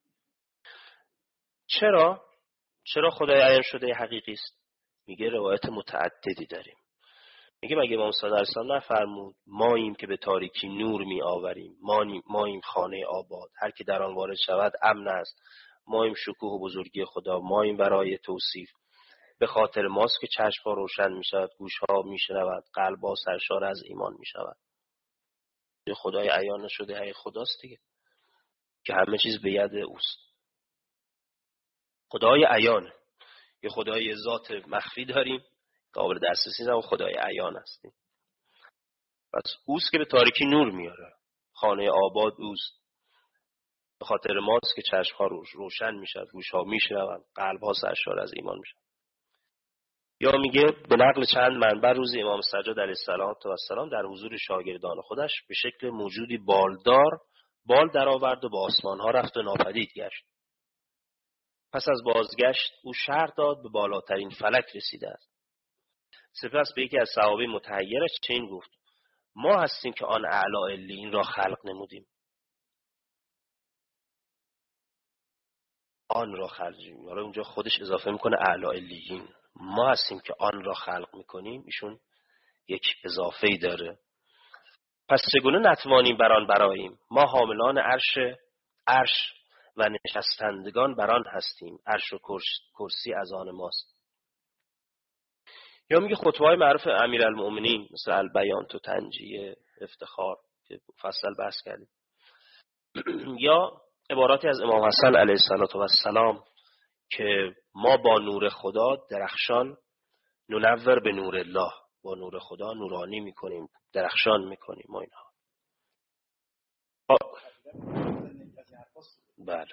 چرا؟ چرا خدای عیان شده حقیقی است؟ میگه روایت متعددی داریم. میگه مگه امام صلی الله علیه و سلم نفرمود ماییم که به تاریکی نور می آوریم، ماییم خانه آباد، هر که در آن وارد شود امن است، ماییم شکوه و بزرگی خدا، ماییم برای توصیف، به خاطر ماست که چشم‌ها روشن می‌شود، گوش‌ها می‌شنود، قلب‌ها سرشار از ایمان می‌شود. یه خدای عیان شده ای خداست دیگه که همه چیز به ید اوست. خدای عیان، یه خدای ذات مخفی داریم قابل دسترسی نیست، خدای عیان هستیم. پس اوست که به تاریکی نور میاره، خانه آباد اوست، به خاطر ماست که چشم‌ها روشن می‌شود، گوش‌ها می‌شنوند، قلب‌ها سرشار از ایمان می‌شود. یا میگه به نقل چند منبع روزی امام سجاد علیه السلام در حضور شاگردان خودش به شکل موجودی بالدار بال در آورد و به آسمان ها رفت و ناپدید گشت. پس از بازگشت او شرح داد به بالاترین فلک رسیده است. سپس به یکی از صحابه متحیرش چنین گفت: ما هستیم که آن اعلی علیین را خلق نمودیم. آن را خلق می‌کنیم. حالا اونجا خودش اضافه میکنه اعلی علیین، ما هستیم که آن را خلق میکنیم، ایشون یک اضافه‌ای داره. پس چگونه نتوانیم بر آن برآییم؟ ما حاملان عرش عرش و نشستندگان بر آن هستیم، عرش و کرسی از آن ماست. یا میگه خطبه‌های معروف امیرالمؤمنین مثل البیان تو تنجیه افتخار که فصل بحث کردیم، یا عباراتی از امام حسن علیه السلام که ما با نور خدا درخشان ننور به نور الله، با نور خدا نورانی میکنیم، درخشان میکنیم و اینها. بله.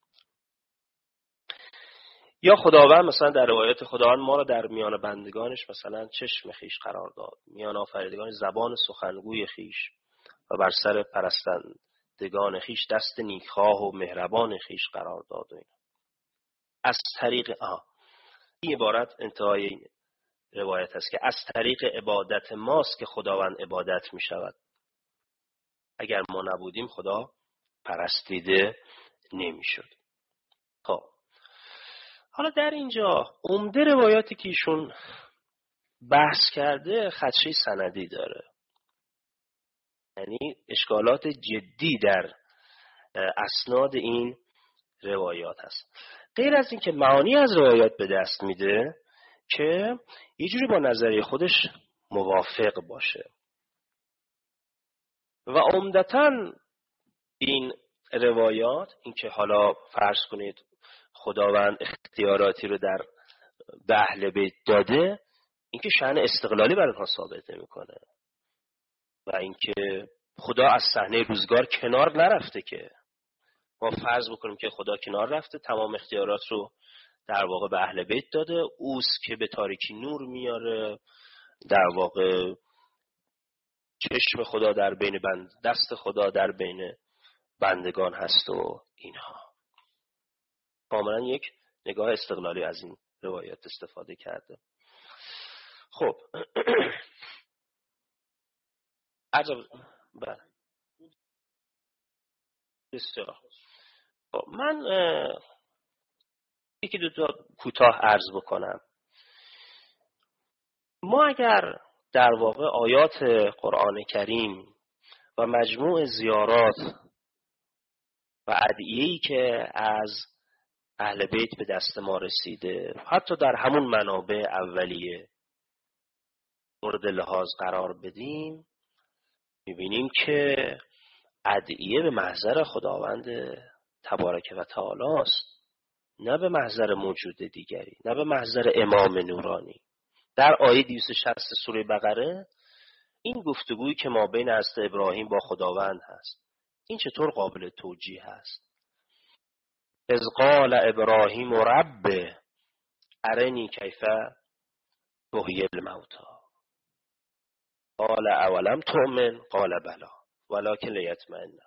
یا خداوند مثلا در روایت خداوند ما را در میان بندگانش مثلا چشم خیش قرار داد، میان آفریدگان زبان سخنگوی خیش و بر سر پرستندگان خیش دست نیکخواه و مهربان خیش قرار داد و اینا. از طریق آه این عبارت انتهای این روایت است که از طریق عبادت ماست که خداوند عبادت می شود. اگر ما نبودیم خدا پرستیده نمی شد. خب حالا در اینجا عمده روایاتی که ایشون بحث کرده خدشه سندی داره، یعنی اشکالات جدی در اسناد این روایات هست. غیر از این که معانی از روایات به دست میده که یه جوری با نظریه خودش موافق باشه و عمدتاً این روایات، این که حالا فرض کنید خداوند اختیاراتی رو در به اهل بیت داده، این که شأن استقلالی برای اونها ثابت نمی‌کنه و اینکه خدا از صحنه روزگار کنار نرفته. که ما فرض بکنیم که خدا کنار رفته، تمام اختیارات رو در واقع به اهل بیت داده، اوست که به تاریکی نور میاره، در واقع چشم خدا در بین بند، دست خدا در بین بندگان هست و اینها. کاملا یک نگاه استقلالی از این روایات استفاده کرده. خب عجب بله بسیار. خب من یکی دو تا کوتاه عرض بکنم. ما اگر در واقع آیات قرآن کریم و مجموع زیارات و ادعیه‌ای که از اهل بیت به دست ما رسیده، حتی در همون منابع اولیه مورد لحاظ قرار بدیم، می‌بینیم که ادعیه به محضر خداوند تبارک و تعالی است، نه به محضر موجود دیگری، نه به محضر امام نورانی. در آیه دویست و شصت سوره بقره این گفتگویی که ما بین حضرت ابراهیم با خداوند هست، این چطور قابل توجیه هست؟ اذ قال ابراهیم رب ارنی کیف تحیی الموتی قال اولم تؤمن قال بلی ولکن لیطمئن قلبی.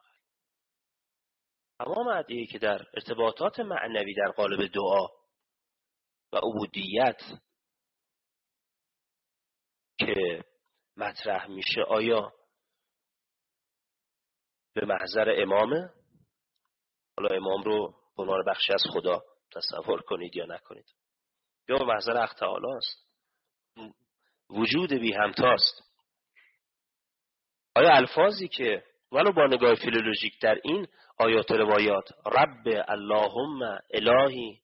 تمام ادعیه‌ای که در ارتباطات معنوی در قالب دعا و عبودیت که مطرح میشه، آیا به محضر امامه؟ حالا امام رو به عنوان بخشی از خدا تصور کنید یا نکنید، یا به محضر حق تعالی است، وجود بی همتاست. آیا الفاظی که ولو با نگاه فیلولوژیک در این آیات روایات رب اللهم الهی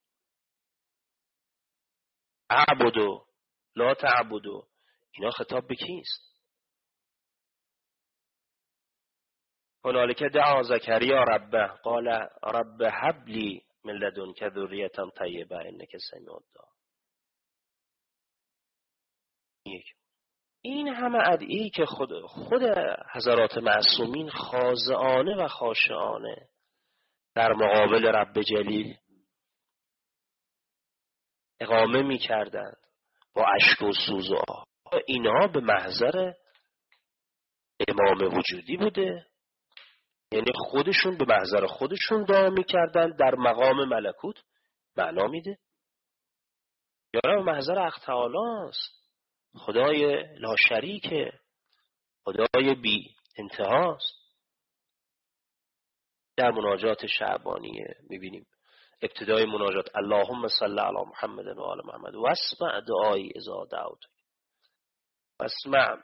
اعبدو لا تعبدو، اینا خطاب به کیست؟ هنالک دعا زکریا ربه قال رب هب لی من لدنک ذریة طیبه انک سمیع الدعا. یک این همه ادعیه‌ای که خود خود حضرات معصومین خاضعانه و خاشعانه در مقابل رب جلیل اقامه می‌کردند با اشک و سوز و آه، اینها به محضر امام وجودی بوده؟ یعنی خودشون به محضر خودشون دعا می‌کردند در مقام ملکوت معنا میده؟ یا به محضر حق تعالی است، خدای لا شریکه، خدای بی انتهاست؟ در مناجات شعبانیه می‌بینیم ابتدای مناجات اللهم صل علی محمد و آل محمد و اسمع دعای اذا دعوتک، اسمع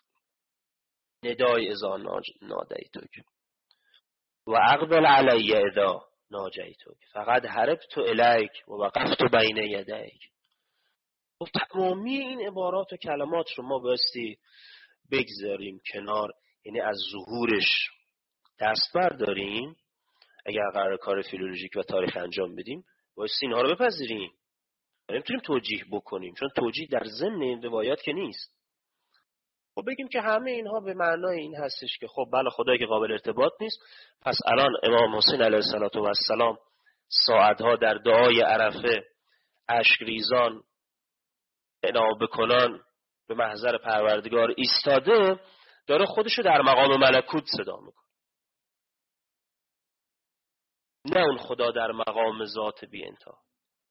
ندای اذا نادیتک و اقبل علی اذا ناجیتک فقد هربت الیک و وقفت بین یدیک. و تمامی این عبارات و کلمات رو ما بایستی بگذاریم کنار، یعنی از ظهورش دست برداریم. اگر قرار کار فیلولوژیک و تاریخ انجام بدیم بایستی اینها رو بپذیریم، نمیتونیم توجیه بکنیم، چون توجیه در ضمن این روایات که نیست. خب بگیم که همه اینها به معنای این هستش که خب بله خدایی که قابل ارتباط نیست، پس الان امام حسین علیه السلام ساعتها در دعای عرفه اشک ریزان عناب کنان به محضر پروردگار ایستاده، داره خودشو در مقام ملکوت صدا میکنه، نه اون خدا در مقام ذات بی انتها.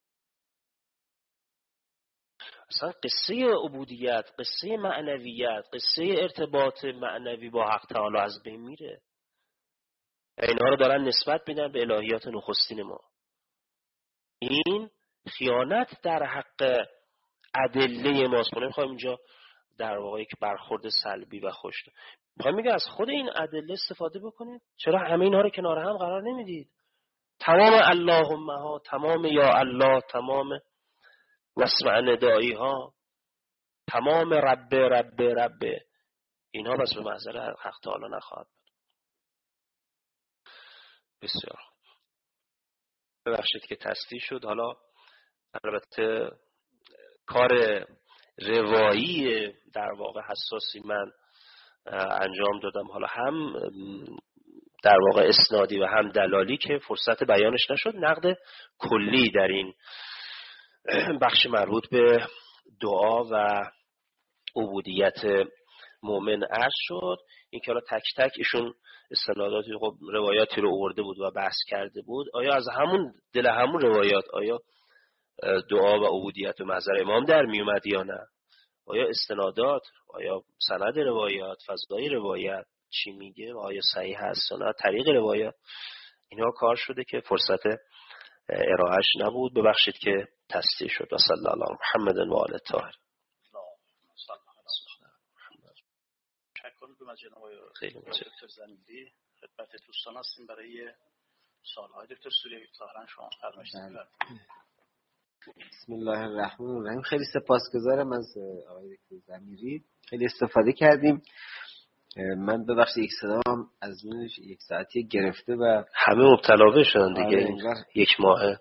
اصلا قصه عبودیت، قصه معنویت، قصه ارتباط معنوی با حق تعالی از بین میره. اینها رو دارن نسبت میدن به الهیات نخستین ما. این خیانت در حق ادله ماست. ما نمیخوایم اینجا در واقع یک برخورد سلبی و خوش، میخوایم میگه از خود این ادله استفاده بکنید. چرا همه اینها رو کنار هم قرار نمیدید؟ تمام اللهم ها، تمام یا الله، تمام واسمع ندایی ها، تمام رب رب رب، اینها بس به محضر حق تعالی نخواهد بود. بسیار ببخشید که تصدیح شد. حالا البته کار روایی در واقع حساسی من انجام دادم، حالا هم در واقع اسنادی و هم دلالی که فرصت بیانش نشد. نقد کلی در این بخش مربوط به دعا و عبودیت مؤمن عرض شد. این که حالا تک تک ایشون استناداتی خب روایاتی رو آورده بود و بحث کرده بود، آیا از همون دل همون روایات آیا دعا و عبودیت و محضر امام در می اومد یا نه؟ آیا استنادات، آیا سند روایات، فضای روایت چی میگه، آیا صحیح هست یا نه، طریق روایات، اینا کار شده که فرصت ارائهش نبود. ببخشید که تصدیح شد. و صلی الله علی محمد و آل الطاهرین. تشکر می‌کنم از جناب خیلی متشکرم. دکتر زنیدی. خدمت دوستان هستیم برای سوال‌های دکتر سوریوی. ظاهراً شما فرمایش دارید. بسم الله الرحمن الرحیم. خیلی سپاسگزارم از آقای دکتر زمیری، خیلی استفاده کردیم. من ببخشید یک صدام از منش یک ساعتی گرفته و همه مبتلا بشن دیگه یک ماهه.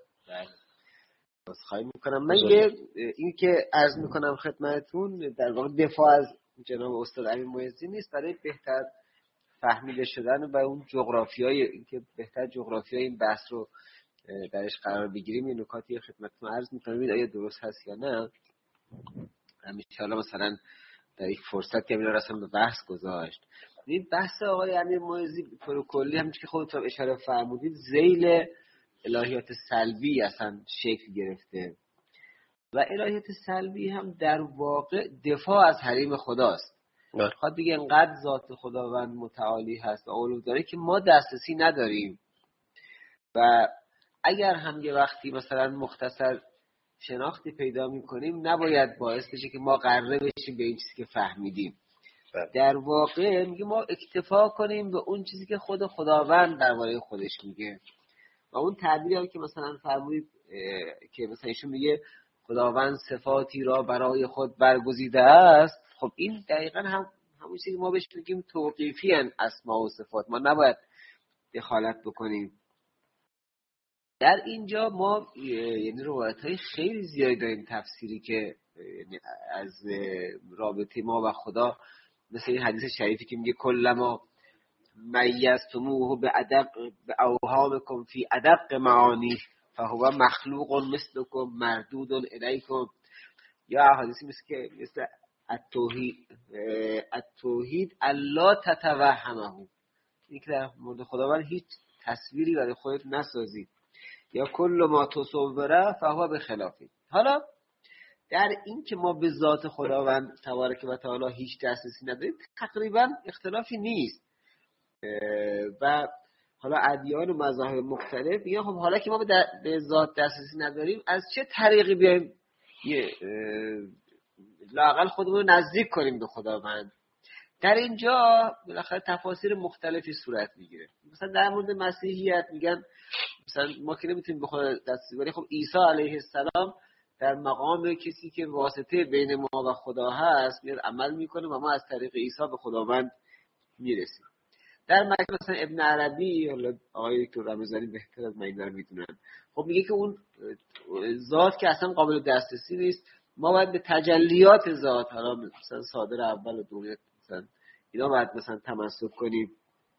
بس خواهی میکنم. من یه این که عرض میکنم خدمتون در واقع دفاع از جناب استاد امین معزی نیست، برای بهتر فهمیده شدن و اون جغرافیای این که بهتر جغرافیای این بحث رو درش قرار بگیریم. این نکاتی خدمتتون عرض می‌کنم آیا درست هست یا نه. همیشه حالا مثلا در یک فرصت که اینا رسم به بحث گذاشت. این بحث آقای امیر معزی به طور کلی همونش که خودتون اشاره فرمودید ذیل الهیات سلبی اصلا شکل گرفته و الهیات سلبی هم در واقع دفاع از حریم خداست. خواهد دیگه انقدر ذات خداوند متعالی هست و علو داره که ما دسترسی نداریم و اگر هم یه وقتی مثلا مختصر شناختی پیدا میکنیم نباید باعث بشه که ما قره بشیم به این چیزی که فهمیدیم. در واقع میگه ما اکتفا کنیم به اون چیزی که خود خداوند درباره خودش میگه و اون تعبیری هم که مثلا فرمودید که مثلا ایشون میگه خداوند صفاتی را برای خود برگزیده است. خب این دقیقا هم همون چیزی که ما بهش میگیم توقیفی ان اسماء و صفات، ما نباید دخالت بکنیم. در اینجا ما یعنی روایت‌های خیلی زیادی داریم تفسیری که از رابطه ما و خدا، مثل این حدیث شریفی که میگه کلما میزتموه به ادق به اوهامکم فی ادق معانی فهو مخلوق مثلکم مردود الیکم، یا حدیثی مثل که مثل التوحید التوحید الا تتوهمه، این که در مورد خداوند هیچ تصویری برای خودت نسازید، یا کل ما تصوره فهو به خلافی. حالا در این که ما به ذات خداوند تبارک و تعالی هیچ دسترسی نداریم تقریبا اختلافی نیست و حالا ادیان و مذاهب مختلف میگن خب حالا که ما به, به ذات دسترسی نداریم، از چه طریقی بیایم یه لااقل خودمون رو نزدیک کنیم به خداوند. در اینجا بالاخره تفاسیر مختلفی صورت میگیره. مثلا در مورد مسیحیت میگن مثلا ما که نمیتونیم به خدا دسترسی کنیم، خب عیسی علیه السلام در مقام کسی که واسطه بین ما و خدا هست میاد عمل میکنه و ما از طریق عیسی به خداوند میرسیم. در مکه مثلا ابن عربی، حالا آقای دکتر رمضانی بهتر از من اینا رو میدونن، خب میگه که اون ذات که اصلا قابل دسترسی نیست، ما باید به تجلیات ذات، حالا مثلا صادر اول و دوم مثلا اینا باید مثلا تمسک کنیم.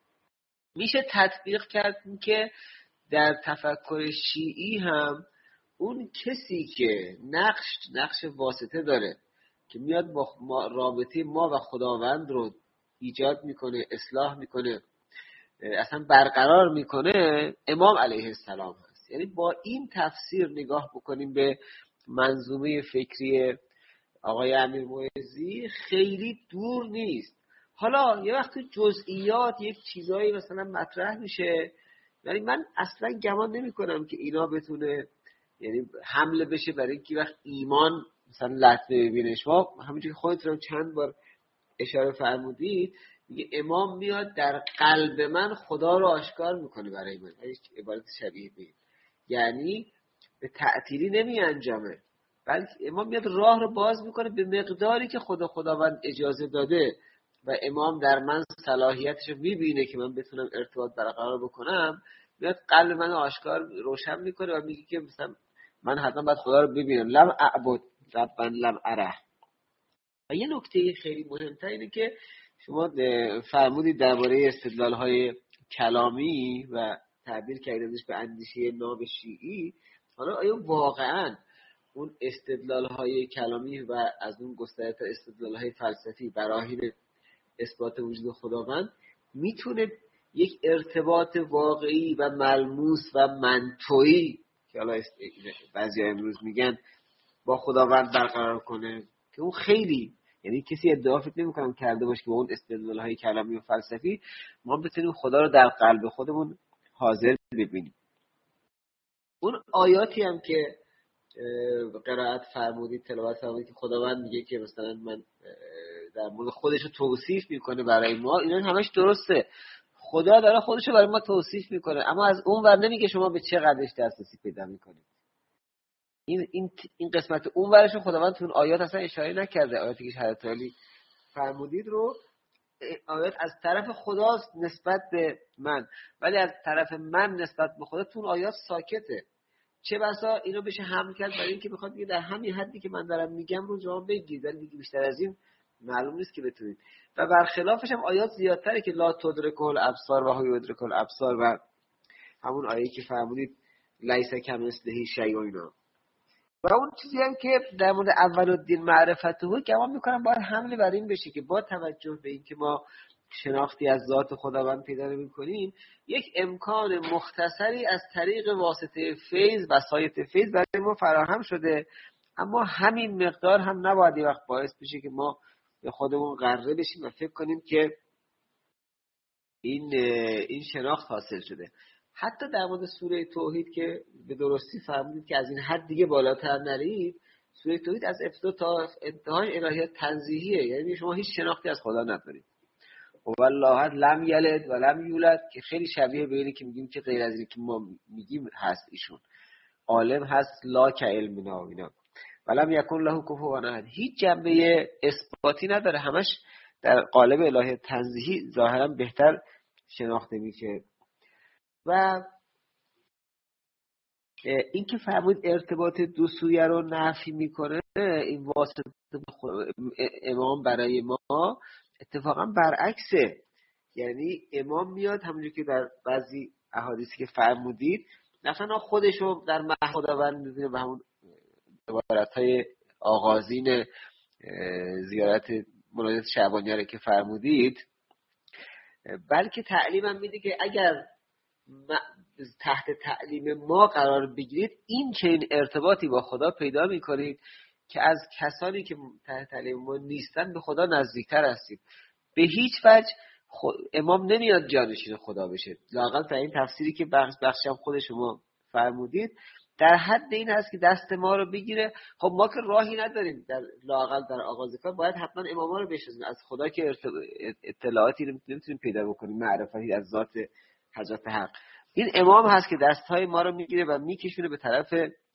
میشه تطبیق کرد که در تفکر شیعی هم اون کسی که نقش نقش واسطه داره که میاد با ما رابطه ما و خداوند رو ایجاد میکنه، اصلاح میکنه، اصلا برقرار میکنه، امام علیه السلام هست. یعنی با این تفسیر نگاه بکنیم به منظومه فکری آقای امیرمعیزی خیلی دور نیست. حالا یه وقت جزئیات یک چیزایی مثلا مطرح میشه، یعنی من اصلا گمان نمی کنم که اینا بتونه یعنی حمله بشه برای اینکه وقت ایمان مثلا لطمه ببینه. شما همونجوری که خودتون چند بار اشاره فرمودید، میگه امام میاد در قلب من خدا رو آشکار میکنه برای من. هیچ عبارت شبیه به این، یعنی به تعطیلی نمی انجامه، بلکه امام میاد راه رو باز میکنه به مقداری که خدا خداوند اجازه داده و امام در من صلاحیتش رو میبینه که من بتونم ارتباط برقرار بکنم، میاد قلب من آشکار روشن میکنه و میگه که مثلا من حتما باید خدا رو ببینم. لم اعبد ربا لم اره. و یه نکته خیلی مهمتر اینه که شما فرمودید درباره استدلال‌های کلامی و تعبیر کردنش به اندیشه ناب شیعی. حالا آیا واقعاً اون استدلال‌های کلامی و از اون گسترده استدلال‌های فلسفی براهین اثبات وجود خداوند میتونه یک ارتباط واقعی و ملموس و منطقی که حالا بعضی‌ها امروز میگن با خداوند برقرار کنه؟ که اون خیلی، یعنی کسی ادعا فکر نمی‌کنم کرده باشه که با اون استدلال‌های کلامی و فلسفی ما بتونیم خدا رو در قلب خودمون حاضر ببینیم. اون آیاتی هم که قرائت فرمودید، تلاوت فرمودید که خداوند میگه که مثلا من در مورد خودش رو توصیف میکنه برای ما، اینا همش درسته، خدا داره خودش رو برای ما توصیف میکنه، اما از اون ور نمیگه شما به چه قدرش دسترسی پیدا میکنید. این این این قسمت اون ورش رو خداوند تو اون آیات اصلا اشاره نکرده. آیاتی که حضرت علی فرمودید رو آیات از طرف خداست نسبت به من، ولی از طرف من نسبت به خدا تو اون آیات ساکته. چه بسا اینو بشه حمل کرد برای اینکه بخواد بگه در همین حدی که من دارم میگم رو جواب بگید، ولی دیگه بیشتر از این معلوم نیست که بتونید. و برخلافش هم آیات زیادتره که لا تدرکه الابصار و هو یدرک الابصار و همون آیه که فرمودید لیس کمثله شیء و اینا. و اون چیزی هم که در مورد اولالدین معرفته گمان میکنم باید حمله بر این بشه که با توجه به اینکه ما شناختی از ذات خداوند پیدا نمی‌کنیم، یک امکان مختصری از طریق واسطه فیض و سایت فیض برای ما فراهم شده، اما همین مقدار هم نباید وقت باعث بشه که ما به خودمون غره بشیم و فکر کنیم که این این شناخت حاصل شده. حتی در مورد سوره توحید که به درستی فرمودید که از این حد دیگه بالاتر نرید، سوره توحید از ابتدا تا انتهای الهیات تنزیهیه، یعنی شما هیچ شناختی از خدا ندارید. و الله لم یلد و لم یولد که خیلی شبیه به اینه که میگیم که غیر از اینه که ما میگیم هست ایشون. عالم هست لا که علمنا و اینا. ولم یکن له کفوا احد. هیچ جنبه اثباتی نداره، همش در قالب الهیات تنزیهی ظاهرا بهتر شناخته میشه. و این که فرمود ارتباط دو سویه رو نفی میکنه، این واسطه امام برای ما اتفاقا برعکسه. یعنی امام میاد همونجور که در بعضی احادیثی که فرمودید مثلا خودشو در مهد خداوند میبینه و همون عبارتهای آغازین زیارت مناجات شعبانیه که فرمودید، بلکه تعلیم هم میده که اگر تحت تعلیم ما قرار بگیرید این چنین ارتباطی با خدا پیدا میکنید که از کسانی که تحت تعلیم ما نیستن به خدا نزدیکتر هستید. به هیچ وجه خود امام نمیاد جانشین خدا بشه. لااقل در این تفسیری که بخش بخشم خود شما فرمودید در حد این هست که دست ما رو بگیره. خب ما که راهی نداریم در لااقل در آغاز کار باید حتما اماما رو بشناسیم. از خدا که اطلاعاتی رو نمیتونیم پیدا بکنیم، معرفتی از ذات حضرت حق. این امام هست که دستهای ما رو میگیره و میکشونه به طرف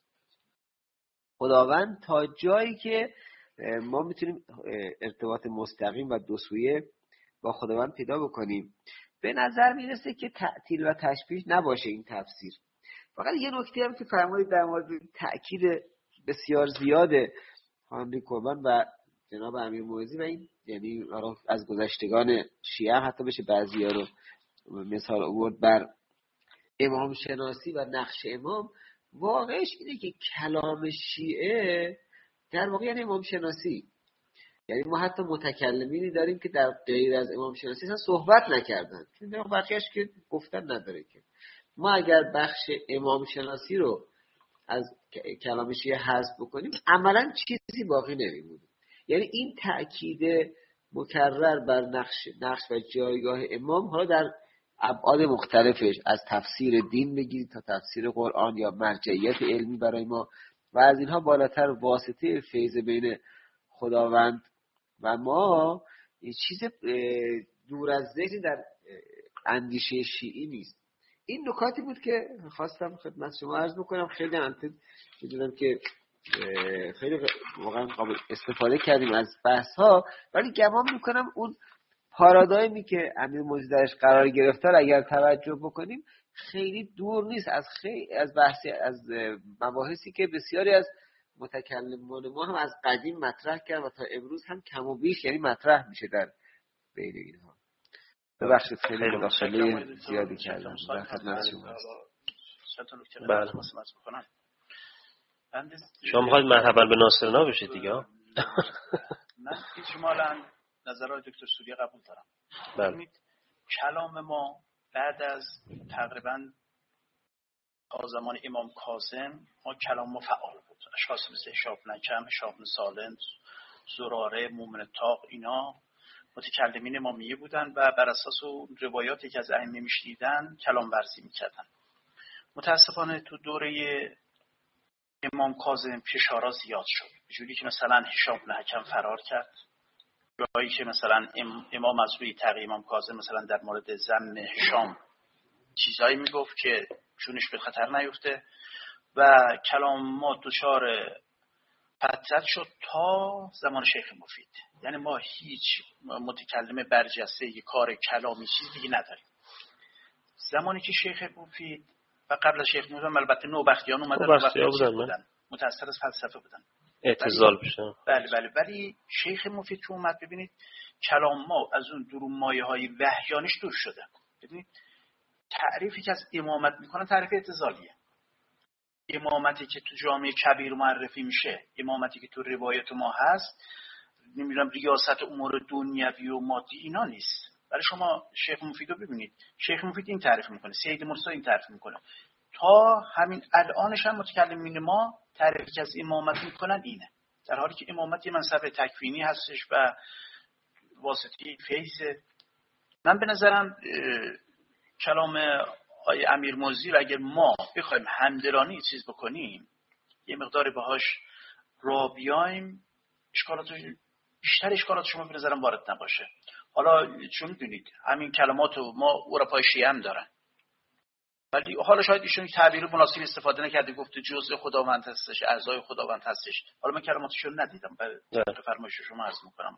خداوند تا جایی که ما میتونیم ارتباط مستقیم و دو سویه با خداوند پیدا بکنیم. به نظر میرسه که تعطیل و تشبیه نباشه این تفسیر. فقط یه نکته هم که فرمودید در مورد تأکید بسیار زیاده خانم قربان و جناب امیر موعظی و این یعنی از گذشتگان شیعه حتی بشه بعضیا رو مثال آورد بر امام شناسی و نقش امام. واقعش اینه که کلام شیعه در واقع یعنی امام شناسی. یعنی ما حتی متکلمینی داریم که در غیر از امام شناسی اصلا صحبت نکردن، چون در بقیه‌اش که گفتن نداره. که ما اگر بخش امام شناسی رو از کلام شیعه حذف بکنیم عملا چیزی باقی نمیمونه. یعنی این تأکید مکرر بر نقش نقش و جایگاه امام حالا در ابعاد مختلفش از تفسیر دین بگیرید تا تفسیر قرآن یا مرجعیت علمی برای ما و از اینها بالاتر واسطه فیض بین خداوند و ما چیز دور از ذهن در اندیشه شیعی نیست. این نکاتی بود که خواستم خدمت شما عرض بکنم. خیلی انتظار می‌دونم که خیلی واقعا قابل استفاده کردیم از بحث ها، ولی گمان میکنم اون پارادایمی که امیر موعظی درش قرار گرفته اگر توجه بکنیم خیلی دور نیست از خیلی از بحثی از مباحثی که بسیاری از متکلمان ما هم از قدیم مطرح کردن و تا امروز هم کم و بیش یعنی مطرح میشه در بین اینها. ببخشید خیلی مداخله زیادی کردم در خدمت شما. بله. شما میخواید مرحبا به ناصرنا بشید دیگه. من اجمالاً نظرهای دکتر سوری قبول دارم. بله. کلام ما بعد از تقریباً تا زمان امام کاظم ما کلام ما فعال بود. اشخاص مثل هشام نکم، هشام سالم، زراره، مومن طاق اینا متکلمین امامیه بودن و بر اساس اون روایاتی که از ائمه میشنیدن کلام ورزی میکردن. متاسفانه تو دوره امام کاظم فشارها زیاد شد. به جوری که مثلا هشام نکم فرار کرد. جایی که مثلا امام از روی تقی امام کاظم مثلا در مورد ضم هشام چیزایی میگفت که جونش به خطر نیفته و کلام ما دچار فترت شد تا زمان شیخ مفید. یعنی ما هیچ متکلم برجسته یک کار کلامی چیز دیگه نداریم. زمانی که شیخ مفید و قبل از شیخ مفید البته نوبختیان اومدن بودن, بودن. متأثر از فلسفه بودن. اعتزال بشه. بله بله ولی شیخ مفید که اومد ببینید کلام ما از اون درون مایه های وحیانش دور شده. ببینید تعریفی که از امامت میکنن تعریف اعتزالیه. امامتی که تو جامعه کبیر معرفی میشه، امامتی که تو روایت ما هست، نمیدونم ریاست امور دنیوی و مادی اینا نیست. ولی شما شیخ مفید رو ببینید، شیخ مفید این تعریف میکنه، سید مرسی این تعریف میکنه، تا همین الانش هم متکلمین ما تعریفی که از امامت میکنن اینه، در حالی که امامت یه منصب تکوینی هستش و واسطی فیض. من به نظرم کلام آقای امیر موعظی رو اگر ما بخوایم همدلانی چیز بکنیم، یه مقداری باهاش را بیایم، اشکالات بیشتر اشکالات شما به نظرم وارد نباشه. حالا چون میدونید همین کلمات رو ما اروپای شیعه هم دارن، ولی حالا شاید ایشون تعبیر مناسب استفاده نکرده، گفته جزء خداوند هستش، اعضای خداوند هستش. حالا من کلماتشو ندیدم، به فرمایش شما عرض میکنم.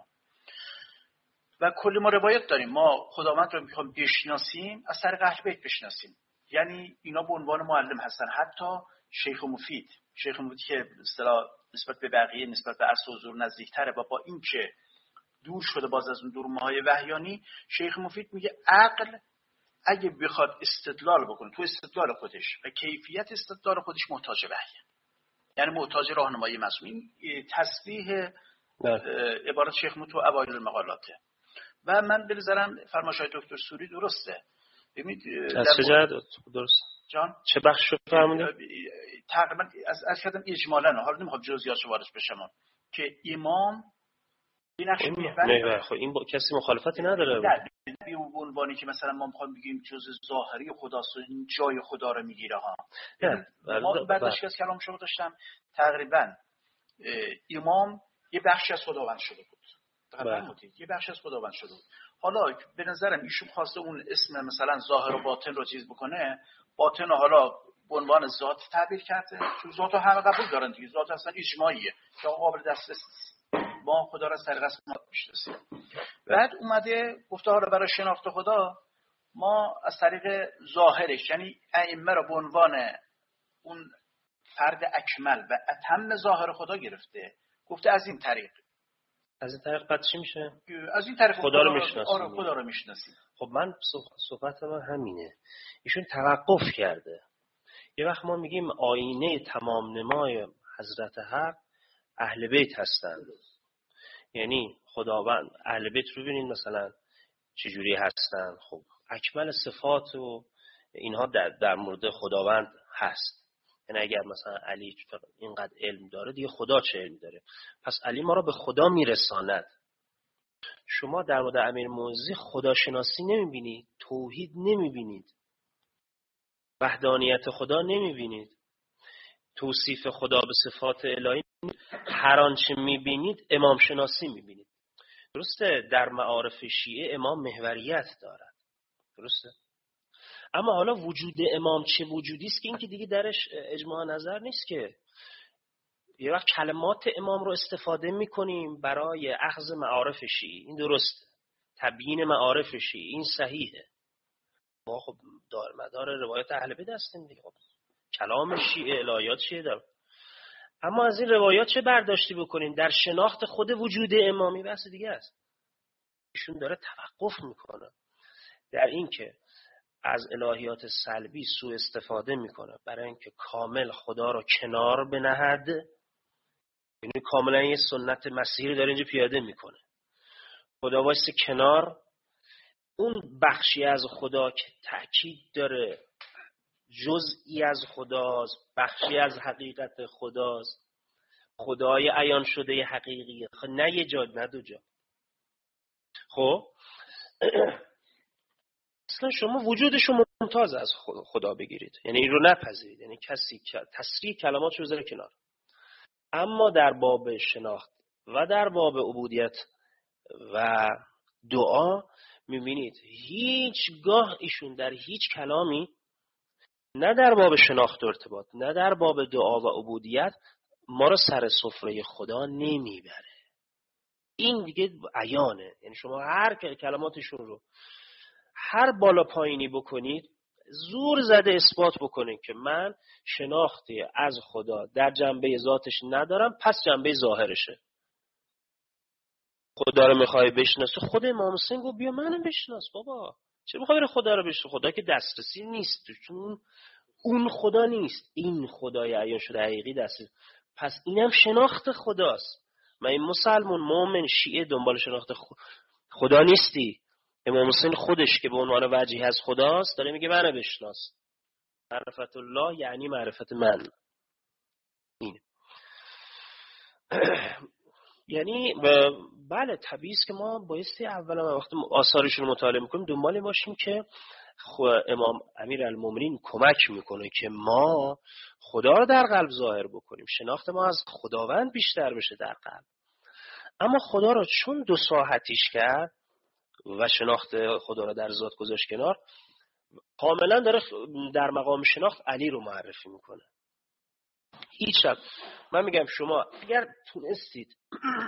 و کلی ما روایت داریم، ما خداوند رو میخوام بشناسیم از طریق اهل بیت بشناسیم، یعنی اینا به عنوان معلم هستن. حتی شیخ مفید شیخ مفید که به اصطلاح نسبت به بقیه نسبت به اصل حضور نزدیکتره و با این که دور شده باز از اون دورماهای وحیانی، شیخ مفید میگه عقل اگه بخواد استدلال بکنه تو استدلال خودش و کیفیت استدلال خودش محتاج وحیه، یعنی محتاج راهنمایی معصوم. تسبیح عبارت شیخ مفید تو اوایل المقالاته. و من به نظرم فرمایش‌های دکتر سوری درسته. ببینید از چه جهت درست؟ جان چه بخش رو فرمودید؟ تقریبا از از کردم اجمالاً، حالا نمیخوام جزئیاتش وارد بشم، که امام این نقش محوری. خب این با کسی مخالفتی نداره. نه به عنوانی که مثلا ما میخوایم بگیم جزء ظاهری خداست، این جای خدا رو میگیره ها. نه ما بعدش که از کلام شما داشتم تقریبا امام یه بخشی از خداوند شده بود. تقریبا یه بخشی از خداوند شده بود. حالا به نظرم ایشون خواسته اون اسم مثلا ظاهر و باطن رو چیز بکنه، باطن رو حالا به عنوان ذات تعبیر کرده، چون ذات رو همه قبول دارن دیگه، ذات اصلا اجماعیه که قابل دسترس ما خدا را از طریق اسماء میشناسیم. بعد اومده گفته حالا برای شناخت خدا ما از طریق ظاهرش، یعنی ائمه را به عنوان اون فرد اکمل و اتم ظاهر خدا گرفته، گفته از این طریق از این طریق بعد چی میشه؟ از این طریق خدا رو میشناسیم. آره خدا رو میشناسیم. خب من صحبت من همینه. ایشون توقف کرده. یه وقت ما میگیم آینه تمام نمای حضرت حق اهل بیت هستند، یعنی خداوند اهل بیت رو ببینید مثلا چجوری هستن. خب اکمل صفات و اینها در, در مورد خداوند هست. یعنی اگر مثلا علی اینقدر علم داره دیگه خدا چه علم داره؟ پس علی ما را به خدا میرساند. شما در مورد امیر موعظی خداشناسی نمیبینید، توحید نمیبینید، وحدانیت خدا نمیبینید، توصیف خدا به صفات الهی، هر آنچه میبینید امام شناسی میبینید. درسته در معارف شیعه امام محوریت دارد، درسته؟ اما حالا وجود امام چه وجودی است که این که دیگه درش اجماع نظر نیست که. یه وقت کلمات امام رو استفاده میکنیم برای اخذ معارف شیعه، این درسته، تبیین معارف شیعه این صحیحه. ما خب دار مدار روایت اهل بیت هستیم دیگه، خب کلام شیعه الهیات شیعه دار. اما از این روایات چه برداشتی بکنیم در شناخت خود وجود امامی؟ بحث دیگه است. ایشون داره توقف میکنه در این که از الهیات سلبی سوء استفاده میکنه برای اینکه کامل خدا رو کنار بنهد. یعنی کاملا یه سنت مسیحی داره اینجا پیاده میکنه. خدا واسه کنار، اون بخشی از خدا که تأکید داره جزئی از خداست، بخشی از حقیقت خداست، خدای عیان شده حقیقیه، نه یه جا نه دو جا. خب اصلا شما وجودشو ممتاز از خدا بگیرید، یعنی این رو نپذیرید، یعنی کسی تصریح کلماتش رو بذاره کنار. اما در باب شناخت و در باب عبودیت و دعا میبینید هیچگاه ایشون در هیچ کلامی، نه در باب شناخت و ارتباط نه در باب دعا و عبودیت، ما رو سر سفره خدا نمیبره. این دیگه عیانه. یعنی شما هر کلماتشون رو هر بالا پایینی بکنید، زور زده اثبات بکنید که من شناختی از خدا در جنبه ذاتش ندارم، پس جنبه ظاهرشه. خدا رو میخوای بشناسی، خود امام حسین گفت بیا منو بشناس بابا. چه میخوای بری خدا رو بشناسی؟ خدا که دسترسی نیست، چون اون خدا نیست، این خدای عیان شده حقیقی دسترسی. پس اینم شناخت خداست. من این مسلمان مومن شیعه دنبال شناخت خدا نیستی. امام حسین خودش که به عنوان وجیه از خداست داره میگه منو بشناس. معرفت الله یعنی معرفت من. این یعنی بله طبیعی است که ما بایستی اولا وقتی آثارشون رو مطالعه میکنیم دنبال باشیم که امام امیرالمومنین کمک میکنه که ما خدا رو در قلب ظاهر بکنیم، شناخت ما از خداوند بیشتر بشه در قلب. اما خدا رو چون دو ساحتیش کرد و شناخت خدا رو در ذات گذاشت کنار، کاملا داره در مقام شناخت علی رو معرفی میکنه. هیچ شب من میگم شما اگر تونستید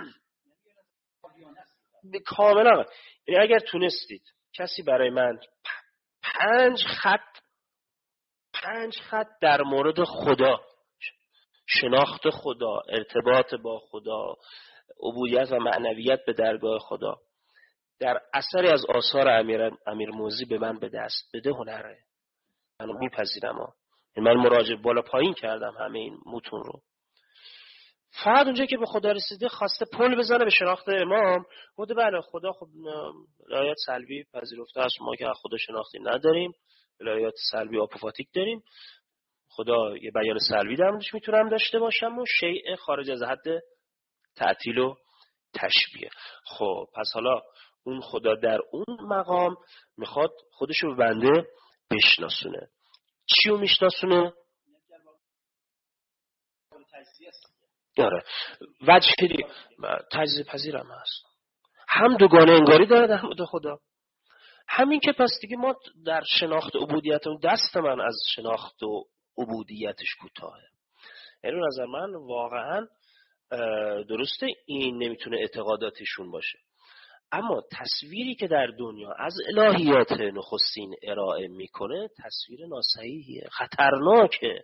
کاملا، یعنی اگر تونستید کسی برای من پنج خط پنج خط در مورد خدا، شناخت خدا، ارتباط با خدا، عبودیت و معنویت به درگاه خدا در اثری از آثار امیر امیر موعظی به من به دست بده، هنره. من میپذیرم. من مراجعه بالا پایین کردم همه این متون رو. فقط اونجا که به خدا رسیده خواسته پل بزنه به شناخت امام، گفته بله خدا خب الهیات سلبی پذیرفته است، ما که خدا شناختی نداریم، الهیات سلبی آپوفاتیک داریم، خدا یه بیان سلبی در موردش میتونم داشته باشم و شیء خارج از حد تعطیل و تشبیه. خب پس حالا اون خدا در اون مقام میخواد خودشو به بنده بشناسونه. چیو میشناسونه؟ آره وجه دی تجزیه پذیرم هست، هم دوگانه انگاری داره در مورد خدا. همین که پس دیگه ما در شناخت عبودیتمون دست من از شناخت و عبودیتش کوتاهه. یعنی نظر من واقعا درسته این نمیتونه اعتقاداتشون باشه، اما تصویری که در دنیا از الهیات نخستین ارائه میکنه تصویر ناصحیحیه، خطرناکه.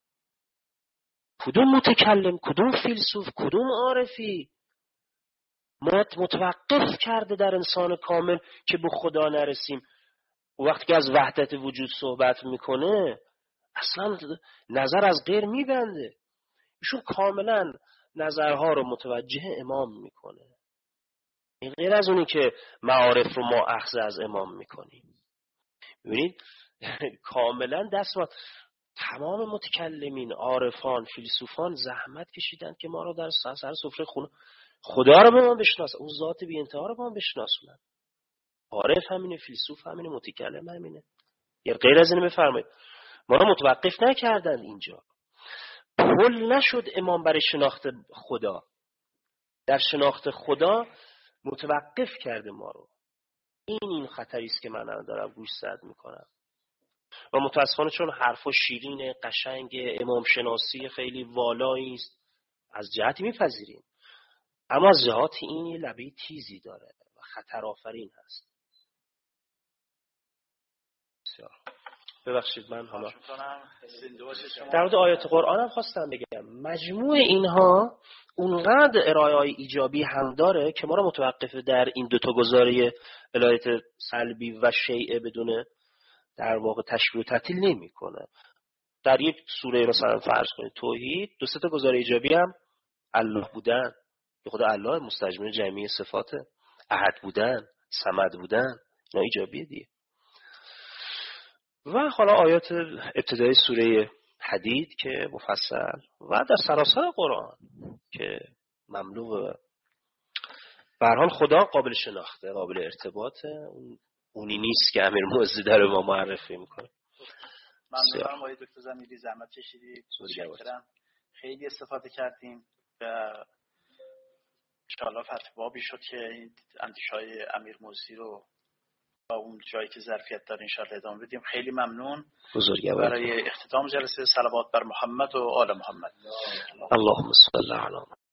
کدوم متکلم، کدوم فیلسوف، کدوم عارفی متوقف کرده در انسان کامل که به خدا نرسیم؟ وقتی که از وحدت وجود صحبت میکنه اصلا نظر از غیر میبنده. ایشون کاملا نظرها رو متوجه امام میکنه، این غیر از اونی که معارف رو ما اخذ از امام میکنیم. ببینید کاملا دست ما تمام متکلمین، عارفان، فیلسوفان زحمت کشیدن که ما رو در سر سفره خونه خدا رو به ما بشناسن، اون ذات بی انتها رو به ما بشناسونن. عارف همینه، فیلسوف همینه، متکلم همینه. یا غیر از این بفرمایید ما رو متوقف نکردند اینجا. پل نشد امام برای شناخت خدا، در شناخت خدا متوقف کرده ما رو. این این خطری است که من دارم گوش زد میکنم و متاسفانه چون حرفا شیرین قشنگ امام شناسی خیلی والایی است از جهتی میپذیریم، اما از جهات این لبه تیزی داره و خطر آفرین هست. بسیار ببخشید من حالا در مورد آیات قرآن هم خواستم بگم مجموع اینها اونقدر ارائه‌های ایجابی هم داره که ما رو متوقف در این دوتا گزاره الهیات سلبی و شیعه بدون در واقع تشبیه و تعطیل نمی کنه. در یک سوره مثلا فرض کنید توحید دو سه تا گزاره ایجابی هم الله بودن، به خدا الله مستجمع جمعی صفاته، احد بودن، صمد بودن، اینا ایجابیه دیگه. و حالا آیات ابتدای سوره حدید که مفصل و در سراسر قرآن که مملو به هر حال خدا قابل شناخته، قابل ارتباطه، اونی نیست که امیر موعظی داره ما معرفی میکنه. ممنونم آقای دکتر زمیری، زحمت کشیدید، متشکرم، خیلی استفاده کردیم و انشاءالله فتح بابی شد که این اندیشه‌های امیر موعظی رو با اون جایی که ظرفیت داره انشاءالله ادامه بدیم. خیلی ممنون. برای اختتام جلسه صلوات بر محمد و آل محمد. اللهم صل علی